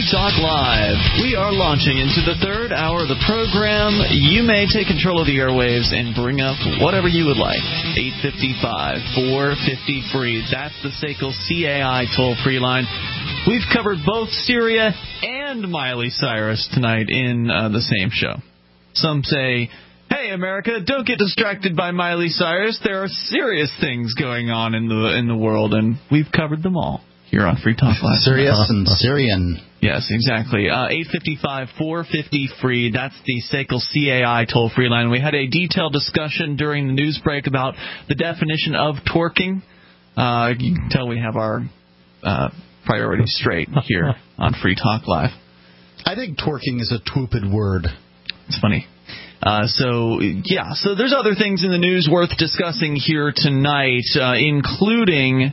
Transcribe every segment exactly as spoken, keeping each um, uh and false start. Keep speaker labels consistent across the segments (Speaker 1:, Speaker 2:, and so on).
Speaker 1: Talk Live. We are launching into the third hour of the program. You may take control of the airwaves and bring up whatever you would like. eight five five, four five zero, free. That's the S A C L C A I toll-free line. We've covered both Syria and Miley Cyrus tonight in uh, the same show. Some say, hey, America, don't get distracted by Miley Cyrus. There are serious things going on in the in the world, and we've covered them all here on Free Talk Live.
Speaker 2: Serious and Syrian.
Speaker 1: Yes, exactly. Uh, eight five five, four five zero, free. That's the S A C L C A I toll-free line. We had a detailed discussion during the news break about the definition of twerking. Uh, you can tell we have our uh, priorities straight here on Free Talk Live.
Speaker 2: I think twerking is a twoopid word.
Speaker 1: It's funny. Uh, so, yeah, so there's other things in the news worth discussing here tonight, uh, including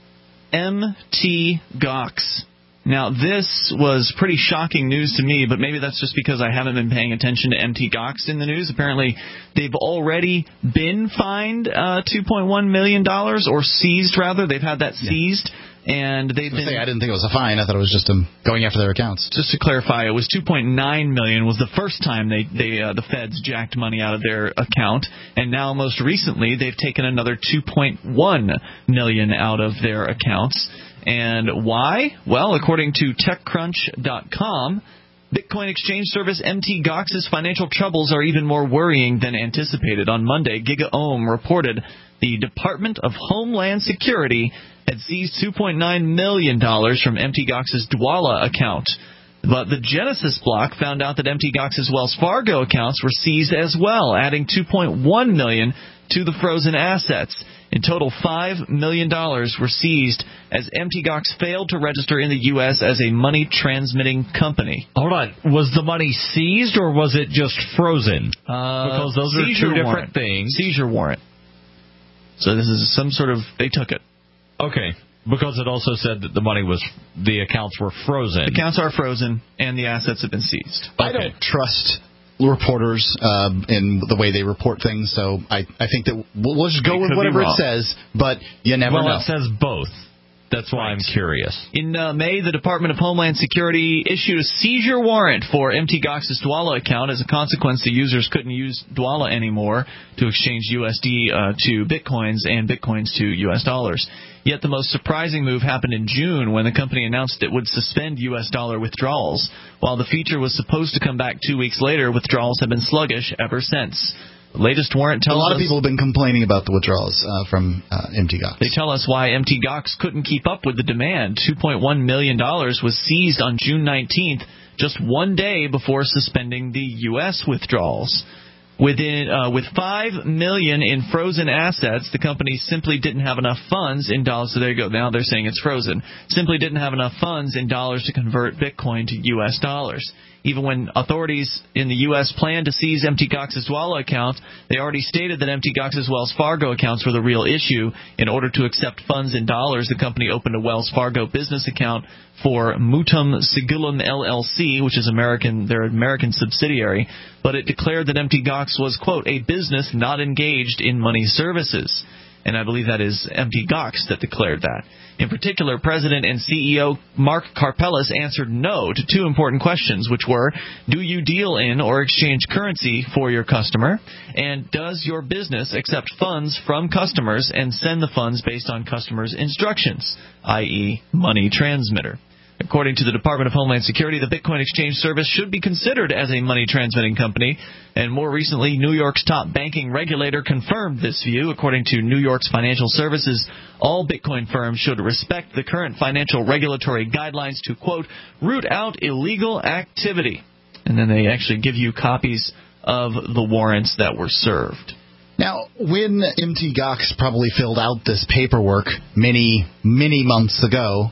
Speaker 1: M T Gox. Now, this was pretty shocking news to me, but maybe that's just because I haven't been paying attention to M T Gox in the news. Apparently, they've already been fined uh, two point one million dollars, or seized, rather. They've had that seized. Yeah. And they've
Speaker 2: I
Speaker 1: been.
Speaker 2: Say, I didn't think it was a fine. I thought it was just them going after their accounts.
Speaker 1: Just to clarify, it was two point nine million dollars was the first time they they uh, the feds jacked money out of their account, and now most recently they've taken another two point one million dollars out of their accounts. And why? Well, according to TechCrunch dot com, Bitcoin exchange service M T Gox's financial troubles are even more worrying than anticipated. On Monday, GigaOM reported the Department of Homeland Security had seized two point nine million dollars from M T Gox's Dwolla account. But the Genesis block found out that M T Gox's Wells Fargo accounts were seized as well, adding two point one million dollars to the frozen assets. In total, five million dollars were seized as M T Gox failed to register in the U S as a money-transmitting company.
Speaker 3: Hold on. Was the money seized or was it just frozen?
Speaker 1: Uh,
Speaker 3: because those are two different
Speaker 1: warrant.
Speaker 3: things.
Speaker 1: Seizure warrant. So this is some sort of, they took it.
Speaker 3: Okay. Because it also said that the money was, the accounts were frozen.
Speaker 1: Accounts are frozen and the assets have been seized.
Speaker 2: Okay. I don't trust reporters uh, in the way they report things, so I, I think that we'll, we'll just go with whatever it says, but you never
Speaker 3: well,
Speaker 2: know.
Speaker 3: Well, it says both. That's why right. I'm curious.
Speaker 1: In uh, May, the Department of Homeland Security issued a seizure warrant for M T Gox's Dwolla account. As a consequence, the users couldn't use Dwolla anymore to exchange U S D uh, to Bitcoins and Bitcoins to U S dollars. Yet the most surprising move happened in June when the company announced it would suspend U S dollar withdrawals. While the feature was supposed to come back two weeks later, withdrawals have been sluggish ever since. The latest warrant tells us...
Speaker 2: A lot
Speaker 1: us,
Speaker 2: of people have been complaining about the withdrawals uh, from uh, M T Gox.
Speaker 1: They tell us why M T Gox couldn't keep up with the demand. two point one million dollars was seized on June nineteenth, just one day before suspending the U S withdrawals. Within, uh, with five million dollars in frozen assets, the company simply didn't have enough funds in dollars. So there you go. Now they're saying it's frozen. Simply didn't have enough funds in dollars to convert Bitcoin to U S dollars. Even when authorities in the U S planned to seize M T Gox's Dwolla account, they already stated that M T Gox's Wells Fargo accounts were the real issue. In order to accept funds in dollars, the company opened a Wells Fargo business account for Mutum Sigilum L L C, which is American, their American subsidiary, but it declared that M T Gox was, quote, a business not engaged in money services. And I believe that is M T Gox that declared that. In particular, President and C E O Mark Karpelès answered no to two important questions, which were, do you deal in or exchange currency for your customer? And does your business accept funds from customers and send the funds based on customers' instructions, that is money transmitter? According to the Department of Homeland Security, the Bitcoin exchange service should be considered as a money-transmitting company. And more recently, New York's top banking regulator confirmed this view. According to New York's financial services, all Bitcoin firms should respect the current financial regulatory guidelines to, quote, root out illegal activity. And then they actually give you copies of the warrants that were served.
Speaker 2: Now, when M T Gox probably filled out this paperwork many, many months ago,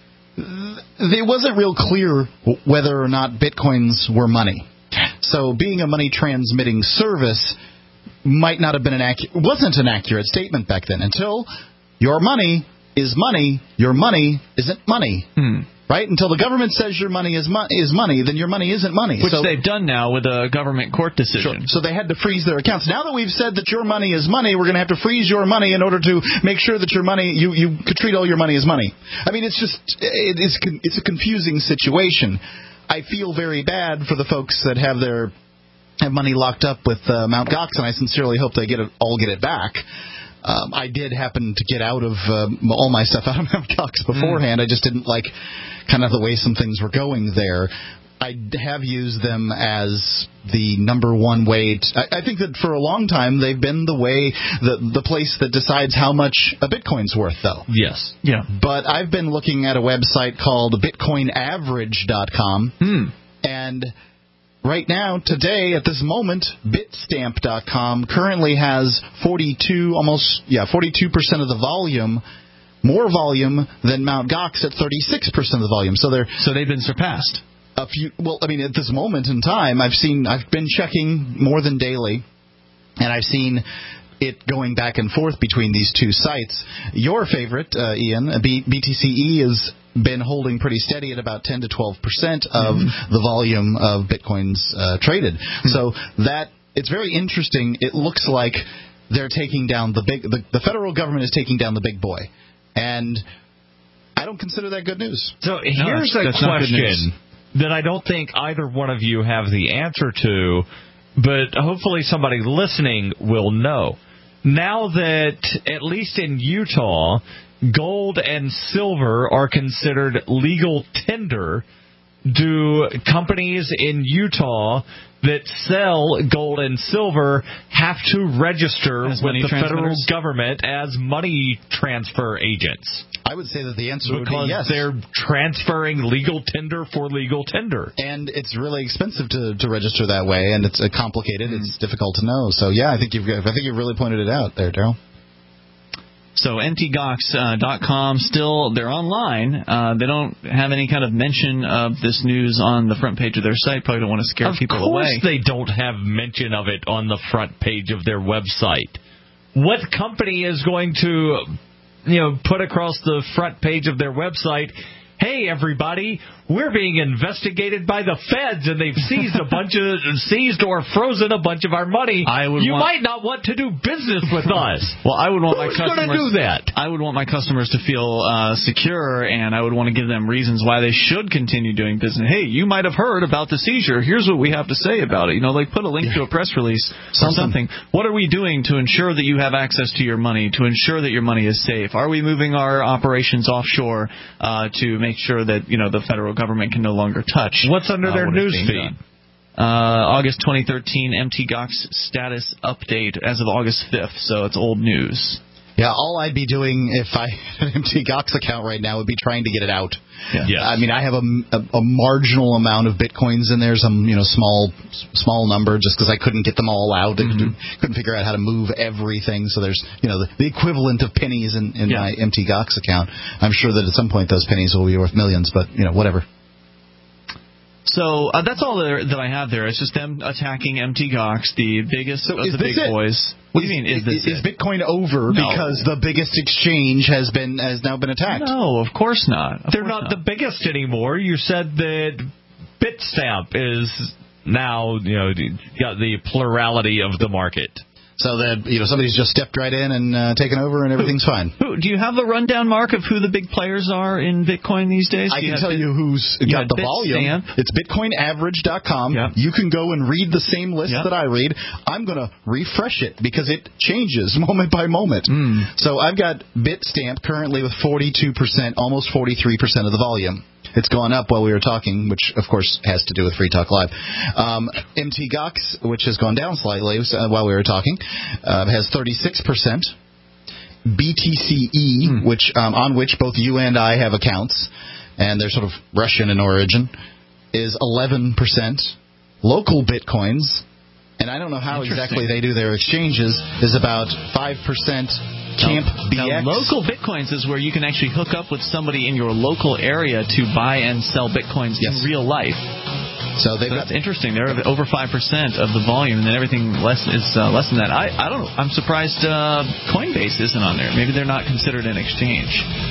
Speaker 2: it wasn't real clear whether or not Bitcoins were money. So being a money-transmitting service might not have been an accurate, wasn't an accurate statement back then. Until your money is money, your money isn't money.
Speaker 1: Hmm.
Speaker 2: Right? Until the government says your money is, mo- is money, then your money isn't money.
Speaker 1: Which
Speaker 2: so,
Speaker 1: they've done now with a government court decision.
Speaker 2: Sure. So they had to freeze their accounts. Now that we've said that your money is money, we're going to have to freeze your money in order to make sure that your money, you, you could treat all your money as money. I mean, it's just, it is, it's a confusing situation. I feel very bad for the folks that have their, have money locked up with uh, Mount Gox, and I sincerely hope they get it, all get it back. Um, I did happen to get out of uh, all my stuff out of Mount Gox beforehand. Mm. I just didn't like kind of the way some things were going there. I have used them as the number one way. To, I, I think that for a long time they've been the way, the the place that decides how much a Bitcoin's worth, though.
Speaker 3: Yes.
Speaker 1: Yeah.
Speaker 2: But I've been looking at a website called bitcoin average dot com,
Speaker 1: hmm.
Speaker 2: and right now, today, at this moment, bitstamp dot com currently has forty-two, almost, yeah, forty-two percent of the volume, more volume than Mount Gox at thirty-six percent of the volume. So they're
Speaker 1: so they've been surpassed.
Speaker 2: A few. Well, I mean, at this moment in time, I've seen, I've been checking more than daily, and I've seen it going back and forth between these two sites. Your favorite, uh, Ian, B- BTCE has been holding pretty steady at about ten to twelve percent of mm-hmm. the volume of Bitcoins uh, traded. Mm-hmm. So that, it's very interesting. It looks like they're taking down the big, the, the federal government is taking down the big boy. And I don't consider that good news.
Speaker 3: So here's no, a question that I don't think either one of you have the answer to, but hopefully somebody listening will know. Now that, at least in Utah, gold and silver are considered legal tender, do companies in Utah that sell gold and silver have to register
Speaker 1: as
Speaker 3: with the federal government as money transfer agents?
Speaker 2: I would say that the answer
Speaker 3: because
Speaker 2: would be yes.
Speaker 3: They're transferring legal tender for legal tender.
Speaker 2: And it's really expensive to, to register that way, and it's uh, complicated. Mm. It's difficult to know. So, yeah, I think you've I think you've really pointed it out there, Daryl.
Speaker 1: So M T Gox dot com, still, they're online. Uh, they don't have any kind of mention of this news on the front page of their site. Probably don't want to scare
Speaker 3: of
Speaker 1: people away.
Speaker 3: Of course they don't have mention of it on the front page of their website. What company is going to, you know, put across the front page of their website, hey, everybody, we're being investigated by the feds, and they've seized a bunch of seized or frozen a bunch of our money.
Speaker 1: I would
Speaker 3: you
Speaker 1: want,
Speaker 3: might not want to do business with us.
Speaker 1: Well, I would want
Speaker 3: Who's
Speaker 1: my customers
Speaker 3: do that?
Speaker 1: I would want my customers to feel uh, secure, and I would want to give them reasons why they should continue doing business. Hey, you might have heard about the seizure. Here's what we have to say about it. You know, like put a link to a press release or something. What are we doing to ensure that you have access to your money, to ensure that your money is safe? Are we moving our operations offshore uh, to make sure that, you know, the federal government can no longer touch?
Speaker 3: What's under uh, their news feed?
Speaker 1: Uh, August twenty thirteen M T Gox status update as of August fifth, so it's old news.
Speaker 2: Yeah, all I'd be doing if I had an M T Gox account right now would be trying to get it out.
Speaker 1: Yeah. Yes.
Speaker 2: I mean, I have a, a, a marginal amount of Bitcoins in there, some, you know, small small number, just because I couldn't get them all out. Mm-hmm. Couldn't, couldn't figure out how to move everything. So there's, you know, the, the equivalent of pennies in, in yeah. my M T Gox account. I'm sure that at some point those pennies will be worth millions, but, you know, whatever.
Speaker 1: So uh, that's all there, that I have there. It's just them attacking M T Gox, the biggest
Speaker 2: so
Speaker 1: of the big
Speaker 2: it?
Speaker 1: boys. What
Speaker 2: is,
Speaker 1: do you mean? Is this
Speaker 2: is, is
Speaker 1: it?
Speaker 2: Bitcoin over
Speaker 1: no.
Speaker 2: because the biggest exchange has been has now been attacked?
Speaker 1: No, of course not. Of
Speaker 3: They're
Speaker 1: course
Speaker 3: not,
Speaker 1: not
Speaker 3: the biggest anymore. You said that Bitstamp is now, you know, got the plurality of the market.
Speaker 2: So that, you know, somebody's just stepped right in and uh, taken over and everything's fine.
Speaker 1: Who, do you have the rundown, Mark, of who the big players are in Bitcoin these days?
Speaker 2: I
Speaker 1: do
Speaker 2: can tell bit, you who's you got the volume.
Speaker 1: Stamp.
Speaker 2: It's bitcoin average dot com.
Speaker 1: Yep.
Speaker 2: You can go and read the same list
Speaker 1: yep.
Speaker 2: that I read. I'm going to refresh it because it changes moment by moment.
Speaker 1: Mm.
Speaker 2: So I've got Bitstamp currently with forty-two percent, almost forty-three percent of the volume. It's gone up while we were talking, which, of course, has to do with Free Talk Live. Um, M T Gox, which has gone down slightly uh, while we were talking, uh, has thirty-six percent. B T C E, hmm. which um, on which both you and I have accounts, and they're sort of Russian in origin, is eleven percent. Local Bitcoins, and I don't know how exactly they do their exchanges, is about five percent. Camp B X.
Speaker 1: Now, local Bitcoins is where you can actually hook up with somebody in your local area to buy and sell Bitcoins yes. in real life.
Speaker 2: So, they've
Speaker 1: so
Speaker 2: got
Speaker 1: that's interesting. They're over five percent of the volume, and then everything less is uh, less than that. I, I don't know. I'm surprised uh, Coinbase isn't on there. Maybe they're not considered an exchange.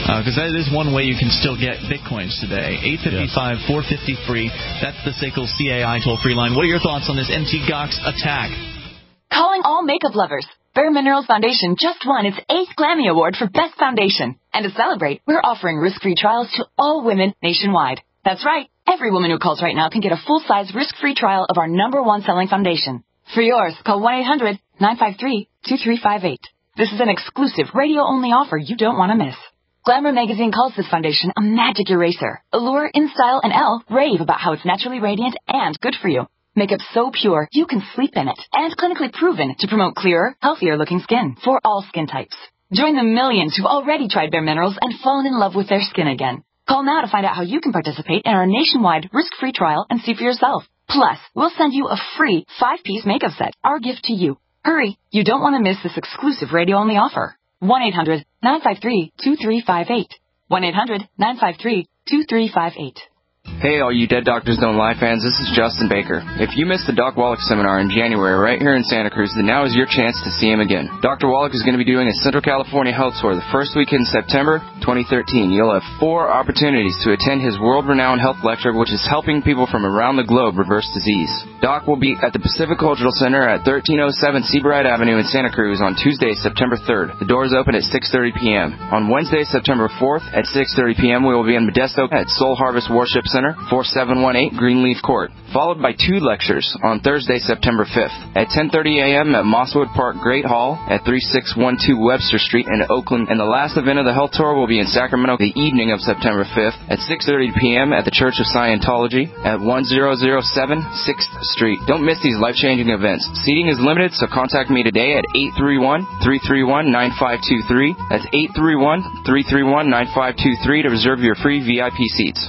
Speaker 1: Because uh, that is one way you can still get Bitcoins today. eight five five, four five zero, free. That's the S A C L C A I toll-free line. What are your thoughts on this M T Gox attack?
Speaker 4: Calling all makeup lovers. Bare Minerals Foundation just won its eighth Glammy Award for Best Foundation. And to celebrate, we're offering risk-free trials to all women nationwide. That's right. Every woman who calls right now can get a full-size risk-free trial of our number one selling foundation. For yours, call one eight hundred, nine five three, two three five eight. This is an exclusive radio-only offer you don't want to miss. Glamour magazine calls this foundation a magic eraser. Allure, InStyle, and Elle rave about how it's naturally radiant and good for you. Makeup so pure, you can sleep in it. And clinically proven to promote clearer, healthier-looking skin for all skin types. Join the millions who've already tried Bare Minerals and fallen in love with their skin again. Call now to find out how you can participate in our nationwide risk-free trial and see for yourself. Plus, we'll send you a free five-piece makeup set, our gift to you. Hurry, you don't want to miss this exclusive radio-only offer. one eight hundred, nine five three, two three five eight. one eight hundred, nine five three, two three five eight.
Speaker 5: Hey, all you Dead Doctors Don't Lie fans, this is Justin Baker. If you missed the Doc Wallach seminar in January right here in Santa Cruz, then now is your chance to see him again. Doctor Wallach is going to be doing a Central California health tour the first week in September twenty thirteen. You'll have four opportunities to attend his world-renowned health lecture, which is helping people from around the globe reverse disease. Doc will be at the Pacific Cultural Center at thirteen oh seven Seabright Avenue in Santa Cruz on Tuesday, September third. The doors open at six thirty p.m. On Wednesday, September fourth at six thirty p.m. we will be in Modesto at Soul Harvest Worship Center, forty-seven eighteen Greenleaf Court, followed by two lectures on Thursday, September fifth at ten thirty a.m. at Mosswood Park Great Hall at thirty-six twelve Webster Street in Oakland. And the last event of the health tour will be in Sacramento the evening of September fifth at six thirty p.m. at the Church of Scientology at ten oh seven sixth Street. Don't miss these life-changing events. Seating is limited, so contact me today at eight three one, three three one, nine five two three. That's eight three one, three three one, nine five two three to reserve your free V I P seats.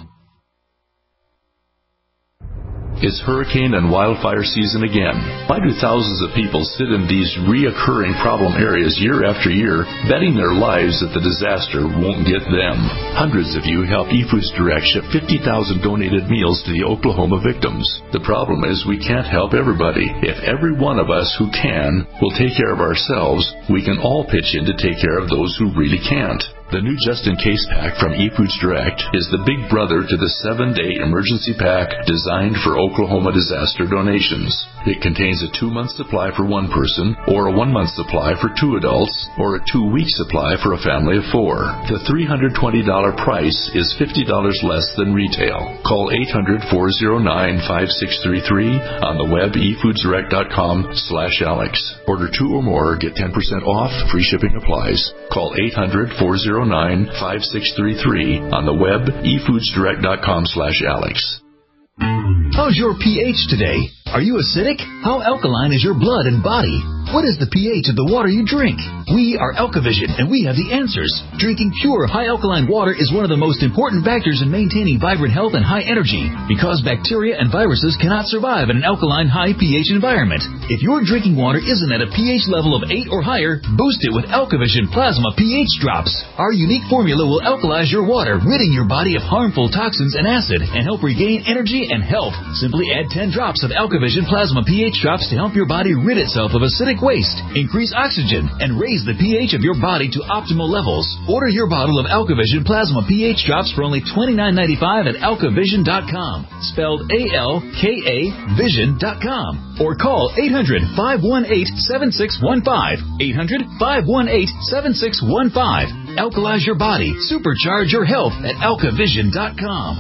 Speaker 6: It's hurricane and wildfire season again. Why do thousands of people sit in these reoccurring problem areas year after year, betting their lives that the disaster won't get them? Hundreds of you helped eFoods Direct ship fifty thousand donated meals to the Oklahoma victims. The problem is we can't help everybody. If every one of us who can will take care of ourselves, we can all pitch in to take care of those who really can't. The new just-in-case pack from eFoods Direct is the big brother to the seven-day emergency pack designed for Oklahoma disaster donations. It contains a two-month supply for one person, or a one-month supply for two adults, or a two-week supply for a family of four. The three hundred twenty dollars price is fifty dollars less than retail. Call eight hundred, four oh nine, five six three three on the web e foods direct dot com slash Alex. Order two or more, get ten percent off, free shipping applies. Call eight hundred, four oh nine, five six three three on the web e foods direct dot com slash Alex.
Speaker 7: How's your pH today? Are you acidic? How alkaline is your blood and body? What is the pH of the water you drink? We are Alkavision, and we have the answers. Drinking pure, high-alkaline water is one of the most important factors in maintaining vibrant health and high energy, because bacteria and viruses cannot survive in an alkaline, high pH environment. If your drinking water isn't at a pH level of eight or higher, boost it with Alkavision Plasma pH Drops. Our unique formula will alkalize your water, ridding your body of harmful toxins and acid, and help regain energy and health. Simply add ten drops of Alkavision Plasma pH Drops to help your body rid itself of acidic waste, increase oxygen, and raise the pH of your body to optimal levels. Order your bottle of Alkavision Plasma pH Drops for only twenty-nine ninety-five at alkavision dot com, spelled A L K A vision dot com, or call eight hundred, five one eight, seven six one five, eight hundred, five one eight, seven six one five. Alkalize your body, supercharge your health at alkavision dot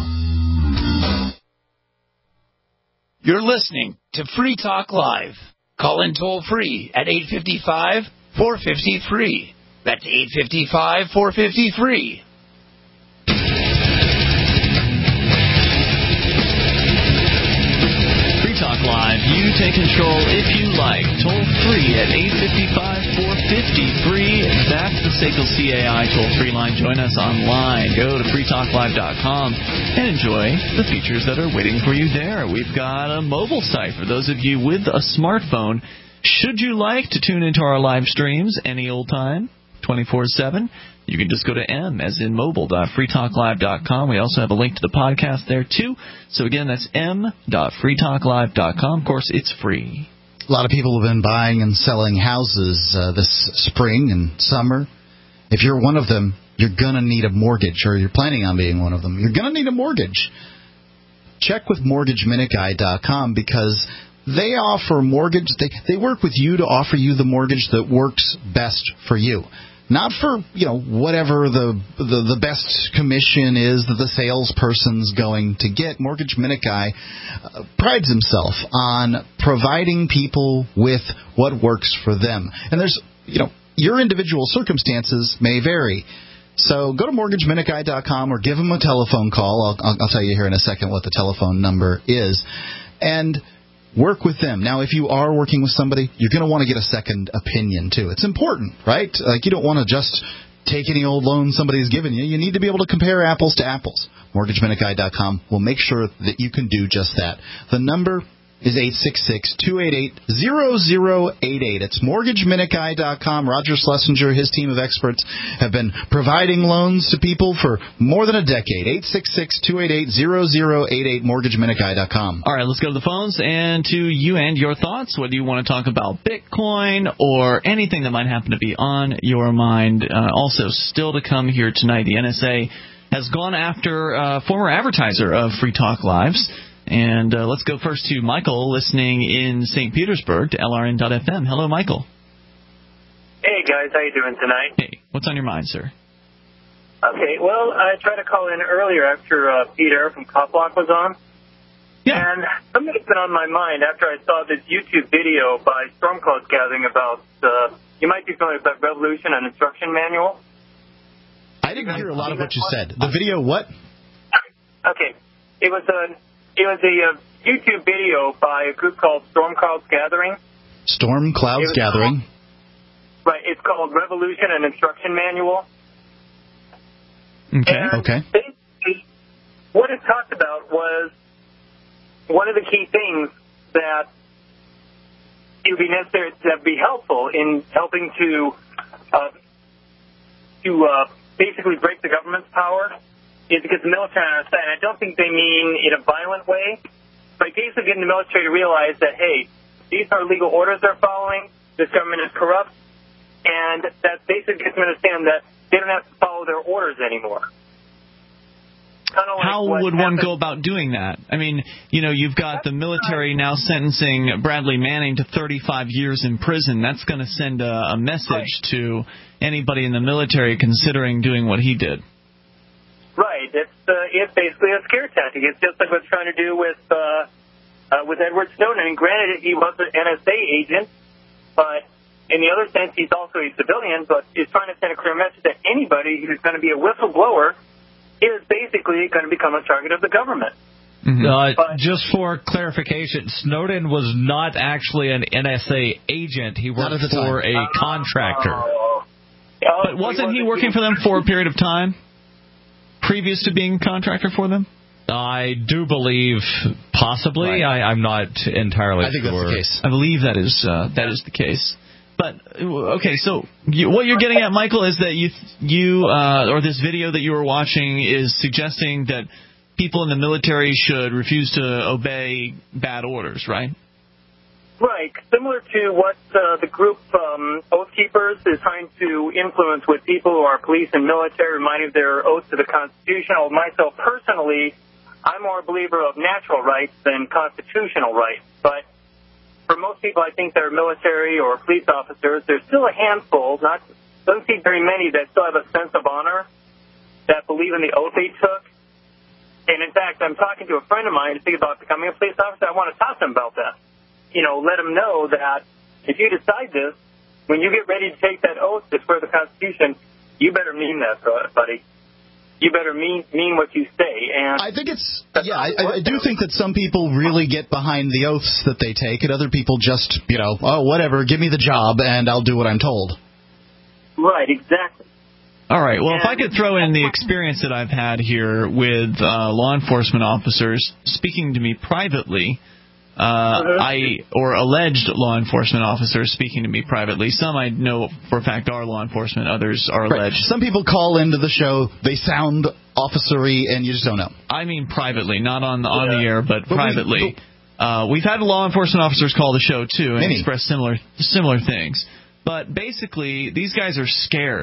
Speaker 7: com.
Speaker 8: You're listening to Free Talk Live. Call in toll-free at eight five five, four five zero, free. That's eight five five, four five zero, free.
Speaker 1: Free Talk Live. You take control if you like. Toll-free at eight five five, four five zero, free. That's the S A C L C A I toll-free line. Join us online. Go to free talk live dot com and enjoy the features that are waiting for you there. We've got a mobile site for those of you with a smartphone. Should you like to tune into our live streams any old time, twenty-four seven, you can just go to m as in mobile dot free talk live dot com. We also have a link to the podcast there, too. So, again, that's m dot free talk live dot com. Of course, it's free.
Speaker 2: A lot of people have been buying and selling houses uh, this spring and summer. If you're one of them, you're going to need a mortgage, or you're planning on being one of them, you're going to need a mortgage. Check with mortgage minute guy dot com because they offer mortgage. They, they work with you to offer you the mortgage that works best for you. Not for, you know, whatever the, the the best commission is that the salesperson's going to get. Mortgage Minute Guy uh, prides himself on providing people with what works for them. And there's, you know, your individual circumstances may vary. So go to mortgage minute guy dot com or give them a telephone call. I'll, I'll tell you here in a second what the telephone number is. And work with them. Now, if you are working with somebody, you're going to want to get a second opinion, too. It's important, right? Like, you don't want to just take any old loan somebody's given you. You need to be able to compare apples to apples. mortgage minute guy dot com will make sure that you can do just that. The number is eight six six, two eight eight, zero zero eight eight. It's mortgage minute guy dot com. Roger Schlesinger, his team of experts, have been providing loans to people for more than a decade. eight six six, two eight eight, zero zero eight eight, mortgage minute guy dot com.
Speaker 1: All right, let's go to the phones and to you and your thoughts, whether you want to talk about Bitcoin or anything that might happen to be on your mind. Uh, also, still to come here tonight, the N S A has gone after a former advertiser of Free Talk Live's. And uh, let's go first to Michael, listening in Saint Petersburg to L R N dot F M. Hello, Michael.
Speaker 9: Hey, guys. How you doing tonight?
Speaker 1: Hey, what's on your mind, sir?
Speaker 9: Okay, well, I tried to call in earlier after uh, Peter from Coplock was on.
Speaker 1: Yeah.
Speaker 9: And something that's been on my mind after I saw this YouTube video by Storm Clouds Gathering about, uh, you might be familiar with that Revolution and Instruction Manual.
Speaker 2: I didn't hear a lot of what you said. The video what?
Speaker 9: Okay. It was a... It was a uh, YouTube video by a group called Storm Clouds Gathering.
Speaker 2: Storm Clouds Gathering?
Speaker 9: Called, right. It's called Revolution and Instruction Manual.
Speaker 2: Okay.
Speaker 9: And
Speaker 2: okay.
Speaker 9: Basically, what it talked about was one of the key things that it would be necessary to be helpful in helping to uh, to uh, basically break the government's power. Is because the military understand. I don't think they mean in a violent way, but basically getting the military to realize that, hey, these are legal orders they're following, this government is corrupt, and that basically gets them to understand that they don't have to follow their orders anymore. Kind of like
Speaker 1: How would one go about doing that? I mean, you know, you've got the military now sentencing Bradley Manning to thirty-five years in prison. That's going to send a, a message right. to anybody in the military considering doing what he did.
Speaker 9: Right. It's uh, it's basically a scare tactic. It's just like what's trying to do with uh, uh, with Edward Snowden. And granted, he was an N S A agent, but in the other sense, he's also a civilian. But he's trying to send a clear message that anybody who's going to be a whistleblower is basically going to become a target of the government.
Speaker 3: Mm-hmm. Uh, but, just for clarification, Snowden was not actually an N S A agent. He worked for a contractor.
Speaker 9: Uh, oh,
Speaker 1: but wasn't he, wasn't he working for them for a period of time? Previous to being a contractor for them?
Speaker 3: I do believe possibly. Right. I, I'm not entirely sure.
Speaker 2: I think
Speaker 3: sure.
Speaker 2: that's the case.
Speaker 1: I believe that is uh, that is the case. But okay, so you, what you're getting at, Michael, is that you you uh, or this video that you were watching is suggesting that people in the military should refuse to obey bad orders, right?
Speaker 9: Right, similar to what uh, the group um, Oath Keepers is trying to influence with people who are police and military, reminding their oath to the Constitution. Myself personally, I'm more a believer of natural rights than constitutional rights. But for most people, I think that are military or police officers, there's still a handful, not don't see very many, that still have a sense of honor, that believe in the oath they took. And in fact, I'm talking to a friend of mine to think about becoming a police officer. I want to talk to him about that. You know, let them know that if you decide this, when you get ready to take that oath to swear the Constitution, you better mean that, buddy. You better mean mean what you say. And
Speaker 2: I think it's, yeah, I, I do think that some people really get behind the oaths that they take, and other people just, you know, oh, whatever, give me the job, and I'll do what I'm told.
Speaker 9: Right, exactly.
Speaker 1: All right, well, if I could throw in the experience that I've had here with uh, law enforcement officers speaking to me privately, Uh, I or alleged law enforcement officers speaking to me privately. Some I know for a fact are law enforcement. Others are alleged.
Speaker 2: Right. Some people call into the show. They sound officery, and you just don't know.
Speaker 1: I mean privately, not on the, on
Speaker 2: yeah.
Speaker 1: the air, but, but
Speaker 2: We,
Speaker 1: privately. But, uh, we've had law enforcement officers call the show too and
Speaker 2: many.
Speaker 1: express similar similar things. But basically, these guys are scared.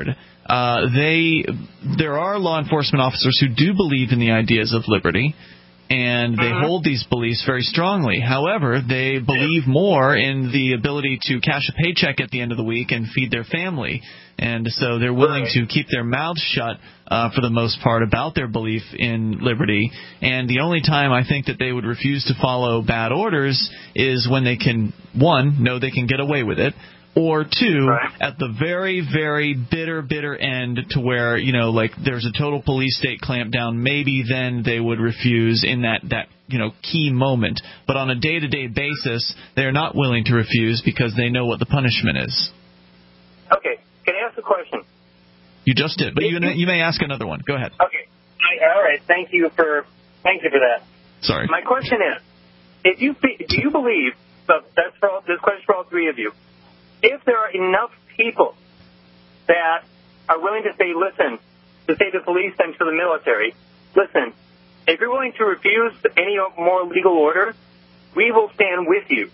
Speaker 1: uh, they there are law enforcement officers who do believe in the ideas of liberty, and they uh-huh. hold these beliefs very strongly. However, they believe more in the ability to cash a paycheck at the end of the week and feed their family. And so they're willing right. to keep their mouths shut uh, for the most part about their belief in liberty. And the only time I think that they would refuse to follow bad orders is when they can, one, know they can get away with it, or two, right. at the very, very bitter, bitter end to where, you know, like there's a total police state clampdown, maybe then they would refuse in that, that you know, key moment. But on a day-to-day basis, they're not willing to refuse because they know what the punishment is.
Speaker 9: Okay. Can I ask a question?
Speaker 1: You just did, but you, you may ask another one. Go ahead.
Speaker 9: Okay. I, all right. Thank you for thank you for that.
Speaker 1: Sorry.
Speaker 9: My question is, if you do you believe, so that's for all, this question for all three of you, if there are enough people that are willing to say, listen, to say to the police and to the military, listen, if you're willing to refuse any more legal order, we will stand with you.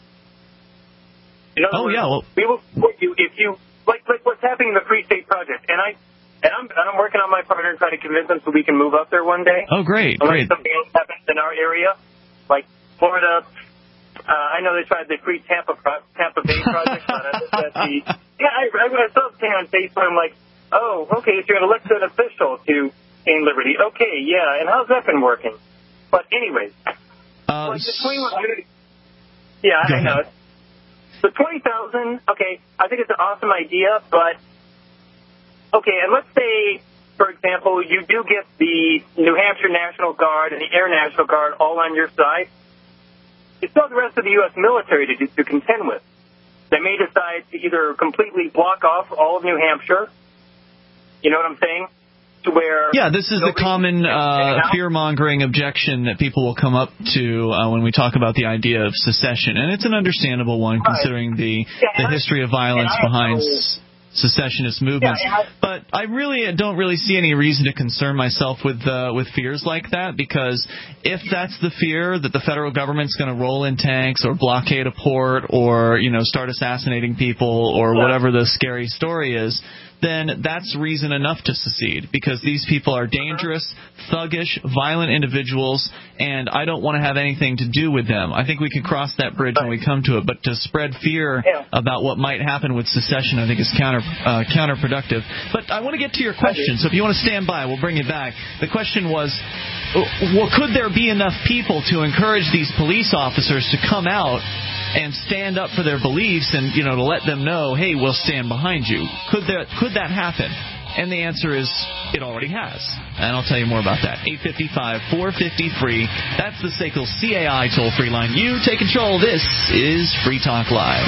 Speaker 9: In other
Speaker 1: oh,
Speaker 9: words,
Speaker 1: yeah. Well,
Speaker 9: we will support you if you, like, like what's happening in the Free State Project. And, I, and, I'm, and I'm working on my partner and trying to convince them so we can move up there one day.
Speaker 1: Oh, great,
Speaker 9: Unless
Speaker 1: great.
Speaker 9: something else happens in our area, like Florida. Uh, I know they tried the Free Tampa Pro- Tampa Bay Project. but I looked at the, yeah, I, I, I saw something on Facebook. I'm like, oh, okay, so you're an elected official to gain liberty. Okay, yeah, and how's that been working? But anyways,
Speaker 1: uh,
Speaker 9: like the twenty-one, yeah, I know. The twenty thousand, okay, I think it's an awesome idea, but, okay, and let's say, for example, you do get the New Hampshire National Guard and the Air National Guard all on your side. You still have the rest of the U S military to, to contend with. They may decide to either completely block off all of New Hampshire, you know what I'm saying? To where
Speaker 1: yeah, this is the common uh, fear-mongering objection that people will come up to uh, when we talk about the idea of secession, and it's an understandable one considering the
Speaker 9: yeah,
Speaker 1: the history of violence behind s- secessionist movements.
Speaker 9: Yeah, I,
Speaker 1: but I really don't really see any reason to concern myself with uh, with fears like that, because if that's the fear that the federal government's going to roll in tanks or blockade a port or you know start assassinating people or
Speaker 9: yeah.
Speaker 1: whatever the scary story is, then that's reason enough to secede, because these people are dangerous, thuggish, violent individuals, and I don't want to have anything to do with them. I think we can cross that bridge when we come to it, but to spread fear
Speaker 9: yeah.
Speaker 1: about what might happen with secession I think is counter uh, counterproductive. But I want to get to your question, so if you want to stand by, we'll bring you back. The question was, well, could there be enough people to encourage these police officers to come out and stand up for their beliefs and, you know, to let them know, hey, we'll stand behind you? Could that, could that happen? And the answer is, it already has. And I'll tell you more about that. eight five five, four five zero, free. That's the S A C L C A I toll-free line. You take control. This is Free Talk Live.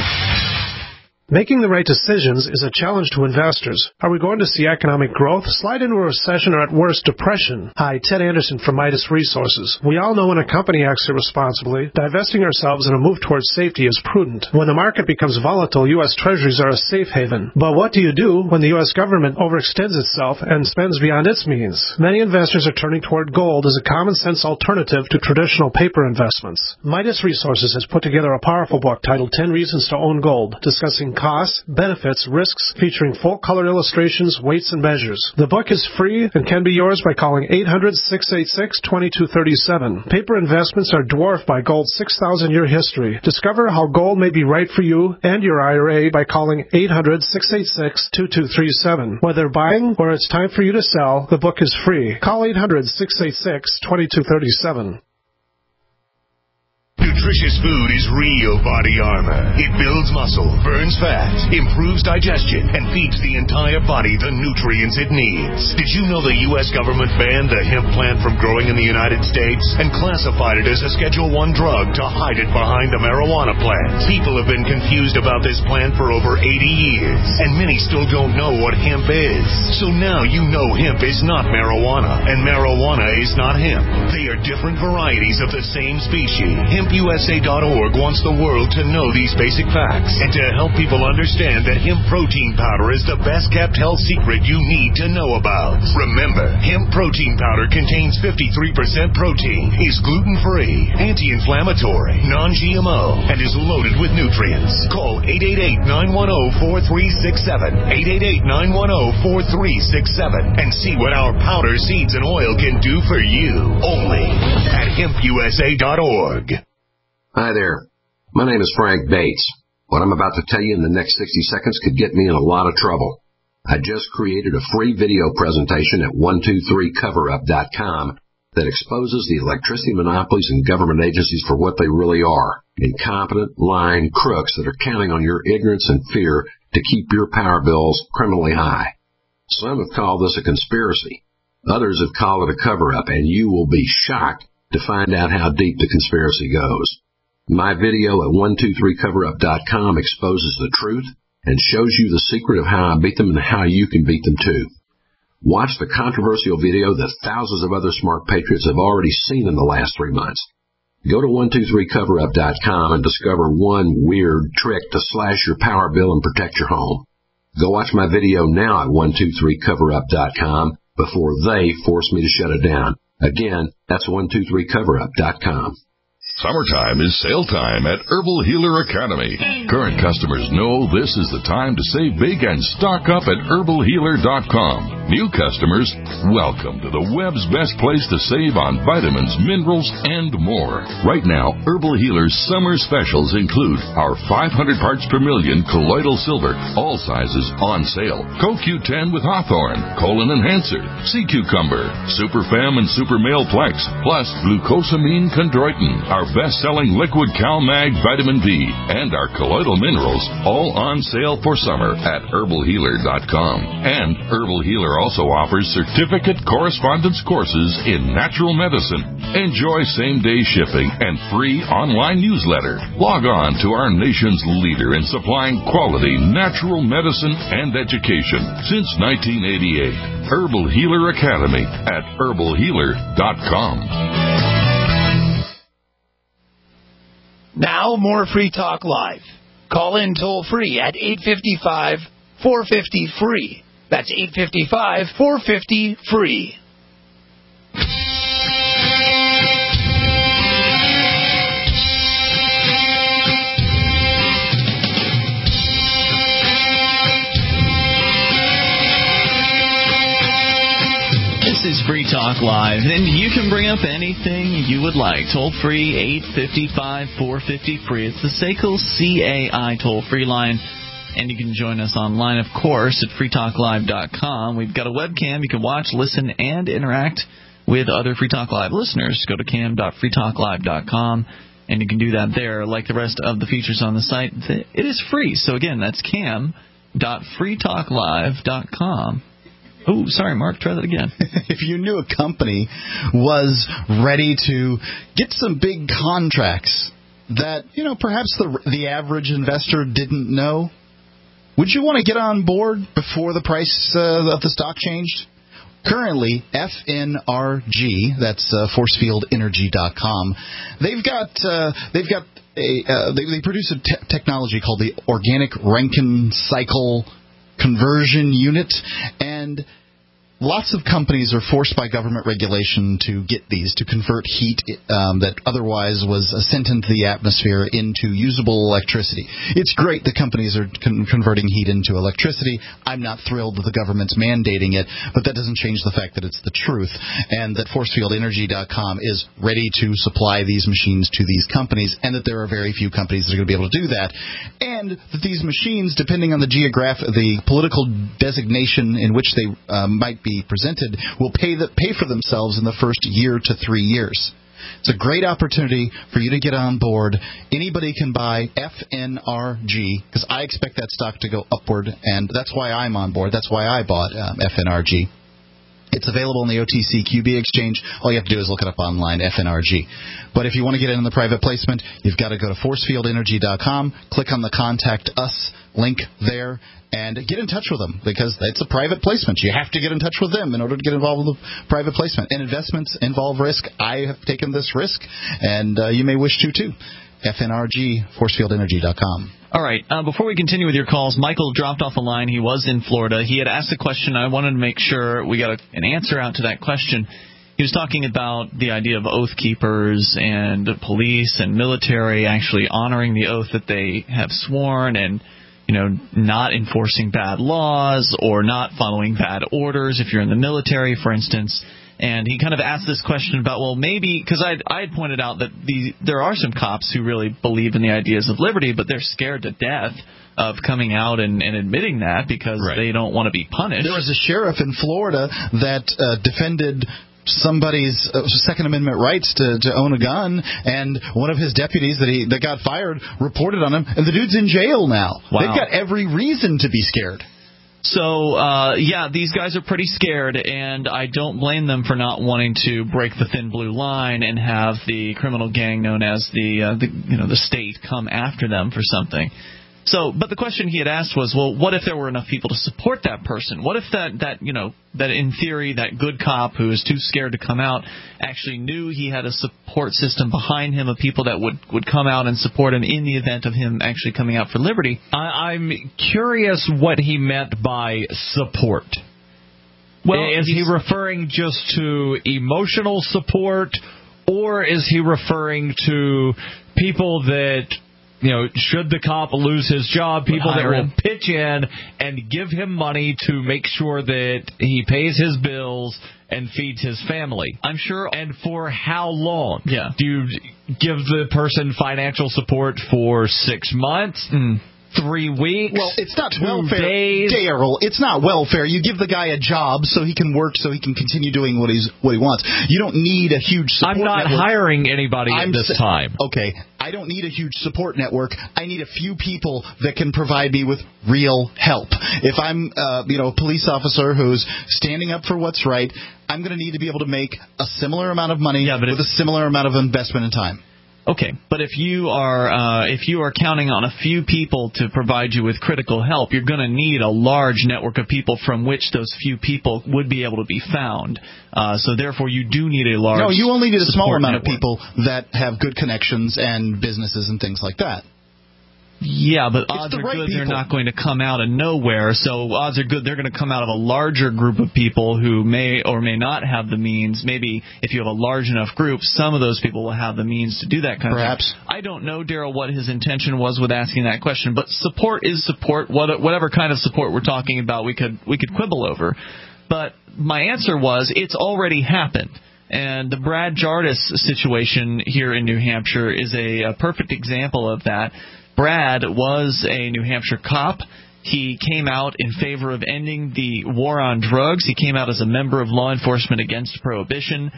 Speaker 10: Making the right decisions is a challenge to investors. Are we going to see economic growth, slide into a recession, or at worst, depression? Hi, Ted Anderson from Midas Resources. We all know when a company acts irresponsibly, divesting ourselves in a move towards safety is prudent. When the market becomes volatile, U S Treasuries are a safe haven. But what do you do when the U S government overextends itself and spends beyond its means? Many investors are turning toward gold as a common-sense alternative to traditional paper investments. Midas Resources has put together a powerful book titled ten Reasons to Own Gold, discussing costs, benefits, risks, featuring full-color illustrations, weights, and measures. The book is free and can be yours by calling eight hundred, six eight six, two two three seven. Paper investments are dwarfed by gold's six thousand year history. Discover how gold may be right for you and your I R A by calling eight hundred, six eight six, two two three seven. Whether buying or it's time for you to sell, the book is free. Call eight hundred, six eight six, two two three seven.
Speaker 11: Nutritious food is real body armor. It builds muscle, burns fat, improves digestion, and feeds the entire body the nutrients it needs. Did you know the U S government banned the hemp plant from growing in the United States and classified it as a Schedule one drug to hide it behind the marijuana plant? People have been confused about this plant for over eighty years, and many still don't know what hemp is. So now you know hemp is not marijuana, and marijuana is not hemp. They are different varieties of the same species. Hemp U S S A dot org wants the world to know these basic facts and to help people understand that hemp protein powder is the best-kept health secret you need to know about. Remember, hemp protein powder contains fifty-three percent protein, is gluten-free, anti-inflammatory, non-G M O, and is loaded with nutrients. Call eight eight eight, nine one zero, four three six seven, eight eight eight, nine one zero, four three six seven, and see what our powder, seeds, and oil can do for you. Only at hemp U S A dot org.
Speaker 12: Hi there. My name is Frank Bates. What I'm about to tell you in the next sixty seconds could get me in a lot of trouble. I just created a free video presentation at one two three cover up dot com that exposes the electricity monopolies and government agencies for what they really are, incompetent, lying crooks that are counting on your ignorance and fear to keep your power bills criminally high. Some have called this a conspiracy. Others have called it a cover-up, and you will be shocked to find out how deep the conspiracy goes. My video at one two three cover up dot com exposes the truth and shows you the secret of how I beat them and how you can beat them too. Watch the controversial video that thousands of other smart patriots have already seen in the last three months. Go to one two three cover up dot com and discover one weird trick to slash your power bill and protect your home. Go watch my video now at one two three cover up dot com before they force me to shut it down. Again, that's one two three cover up dot com.
Speaker 13: Summertime is sale time at Herbal Healer Academy. Current customers know this is the time to save big and stock up at herbal healer dot com. New customers, welcome to the web's best place to save on vitamins, minerals, and more. Right now, Herbal Healer's summer specials include our five hundred parts per million colloidal silver, all sizes on sale, Co Q ten with Hawthorne, Colon Enhancer, Sea Cucumber, Super Fem and Super Male Plex, plus Glucosamine Chondroitin, our best-selling liquid CalMag Vitamin B, and our colloidal minerals, all on sale for summer at herbal healer dot com. And Herbal Healer also offers certificate correspondence courses in natural medicine. Enjoy same-day shipping and free online newsletter. Log on to our nation's leader in supplying quality natural medicine and education since nineteen eighty-eight. Herbal Healer Academy at herbal healer dot com.
Speaker 8: Now, more Free Talk Live. Call in toll-free at eight five five, four five zero, free. That's eight five five, four five zero, free.
Speaker 1: This is Free Talk Live, and you can bring up anything you would like. Toll-free, eight five five, four five zero, free. It's the S A C L C A I toll-free line, and you can join us online, of course, at free talk live dot com. We've got a webcam. You can watch, listen, and interact with other Free Talk Live listeners. Go to cam dot free talk live dot com, and you can do that there. Like the rest of the features on the site, it is free. So, again, that's cam dot free talk live dot com. Oh, sorry, Mark. Try that again.
Speaker 2: If you knew a company was ready to get some big contracts that, you know, perhaps the the average investor didn't know, would you want to get on board before the price uh, of the stock changed? Currently, F N R G, that's uh, forcefield energy dot com, they've got uh, they've got a uh, they, they produce a te- technology called the Organic Rankine Cycle Conversion Unit, and lots of companies are forced by government regulation to get these, to convert heat um, that otherwise was sent into the atmosphere into usable electricity. It's great that companies are con- converting heat into electricity. I'm not thrilled that the government's mandating it, but that doesn't change the fact that it's the truth, and that forcefield energy dot com is ready to supply these machines to these companies, and that there are very few companies that are going to be able to do that, and that these machines, depending on the geographic, the political designation in which they um, might be presented, will pay the, pay for themselves in the first year to three years. It's a great opportunity for you to get on board. Anybody can buy F N R G, because I expect that stock to go upward, and that's why I'm on board. That's why I bought um, F N R G. It's available on the O T C Q B exchange. All you have to do is look it up online, F N R G. But if you want to get in the private placement, you've got to go to forcefield energy dot com, click on the Contact Us link there, and get in touch with them, because it's a private placement. You have to get in touch with them in order to get involved with the private placement. And investments involve risk. I have taken this risk, and uh, you may wish to too. F N R G, forcefield energy dot com.
Speaker 1: All right. Uh, before we continue with your calls, Michael dropped off the line. He was in Florida. He had asked a question. I wanted to make sure we got a, an answer out to that question. He was talking about the idea of oath keepers and police and military actually honoring the oath that they have sworn and, you know, not enforcing bad laws or not following bad orders if you're in the military, for instance. And he kind of asked this question about, well, maybe, because I I had pointed out that the there are some cops who really believe in the ideas of liberty, but they're scared to death of coming out and, and admitting that because right. they don't want to be punished.
Speaker 2: There was a sheriff in Florida that uh, defended somebody's uh, Second Amendment rights to, to own a gun, and one of his deputies that he that got fired reported on him, and the dude's in jail now.
Speaker 1: Wow.
Speaker 2: They've got every reason to be scared.
Speaker 1: So, uh, yeah, these guys are pretty scared, and I don't blame them for not wanting to break the thin blue line and have the criminal gang known as the, uh, the you know, the state come after them for something. So, but the question he had asked was, well, what if there were enough people to support that person? What if that, that you know, that in theory, that good cop who is too scared to come out actually knew he had a support system behind him of people that would, would come out and support him in the event of him actually coming out for liberty?
Speaker 3: I, I'm curious what he meant by support. Well, is he referring just to emotional support, or is he referring to people that, you know, should the cop lose his job, people that will pitch in and give him money to make sure that he pays his bills and feeds his family?
Speaker 1: I'm sure.
Speaker 3: And for how long?
Speaker 1: Yeah.
Speaker 3: Do you give the person financial support for six months?
Speaker 1: Mm.
Speaker 3: Three weeks?
Speaker 2: Well, it's not
Speaker 3: two
Speaker 2: welfare,
Speaker 3: days.
Speaker 2: Daryl. It's not welfare. You give the guy a job so he can work, so he can continue doing what he's what he wants. You don't need a huge support
Speaker 3: I'm not
Speaker 2: network.
Speaker 3: hiring anybody
Speaker 2: I'm
Speaker 3: at this
Speaker 2: sa-
Speaker 3: time.
Speaker 2: Okay, I don't need a huge support network. I need a few people that can provide me with real help. If I'm, uh, you know, a police officer who's standing up for what's right, I'm going to need to be able to make a similar amount of money
Speaker 1: yeah, but
Speaker 2: with
Speaker 1: if-
Speaker 2: a similar amount of investment and time.
Speaker 1: Okay, but if you are uh, if you are counting on a few people to provide you with critical help, you're going to need a large network of people from which those few people would be able to be found. Uh, so therefore, you do need a large.
Speaker 2: No, you only need a small amount
Speaker 1: network.
Speaker 2: of people that have good connections and businesses and things like that.
Speaker 1: Yeah, but
Speaker 2: It's
Speaker 1: odds
Speaker 2: the
Speaker 1: are
Speaker 2: right
Speaker 1: good
Speaker 2: people.
Speaker 1: they're not going to come out of nowhere. So odds are good they're going to come out of a larger group of people who may or may not have the means. Maybe if you have a large enough group, some of those people will have the means to do that kind
Speaker 2: Perhaps.
Speaker 1: of thing. I don't know, Daryl, what his intention was with asking that question, but support is support. What, whatever kind of support we're talking about, we could we could quibble over. But my answer was it's already happened. And the Brad Jardis situation here in New Hampshire is a, a perfect example of that. Brad was a New Hampshire cop. He came out in favor of ending the war on drugs. He came out as a member of law enforcement against prohibition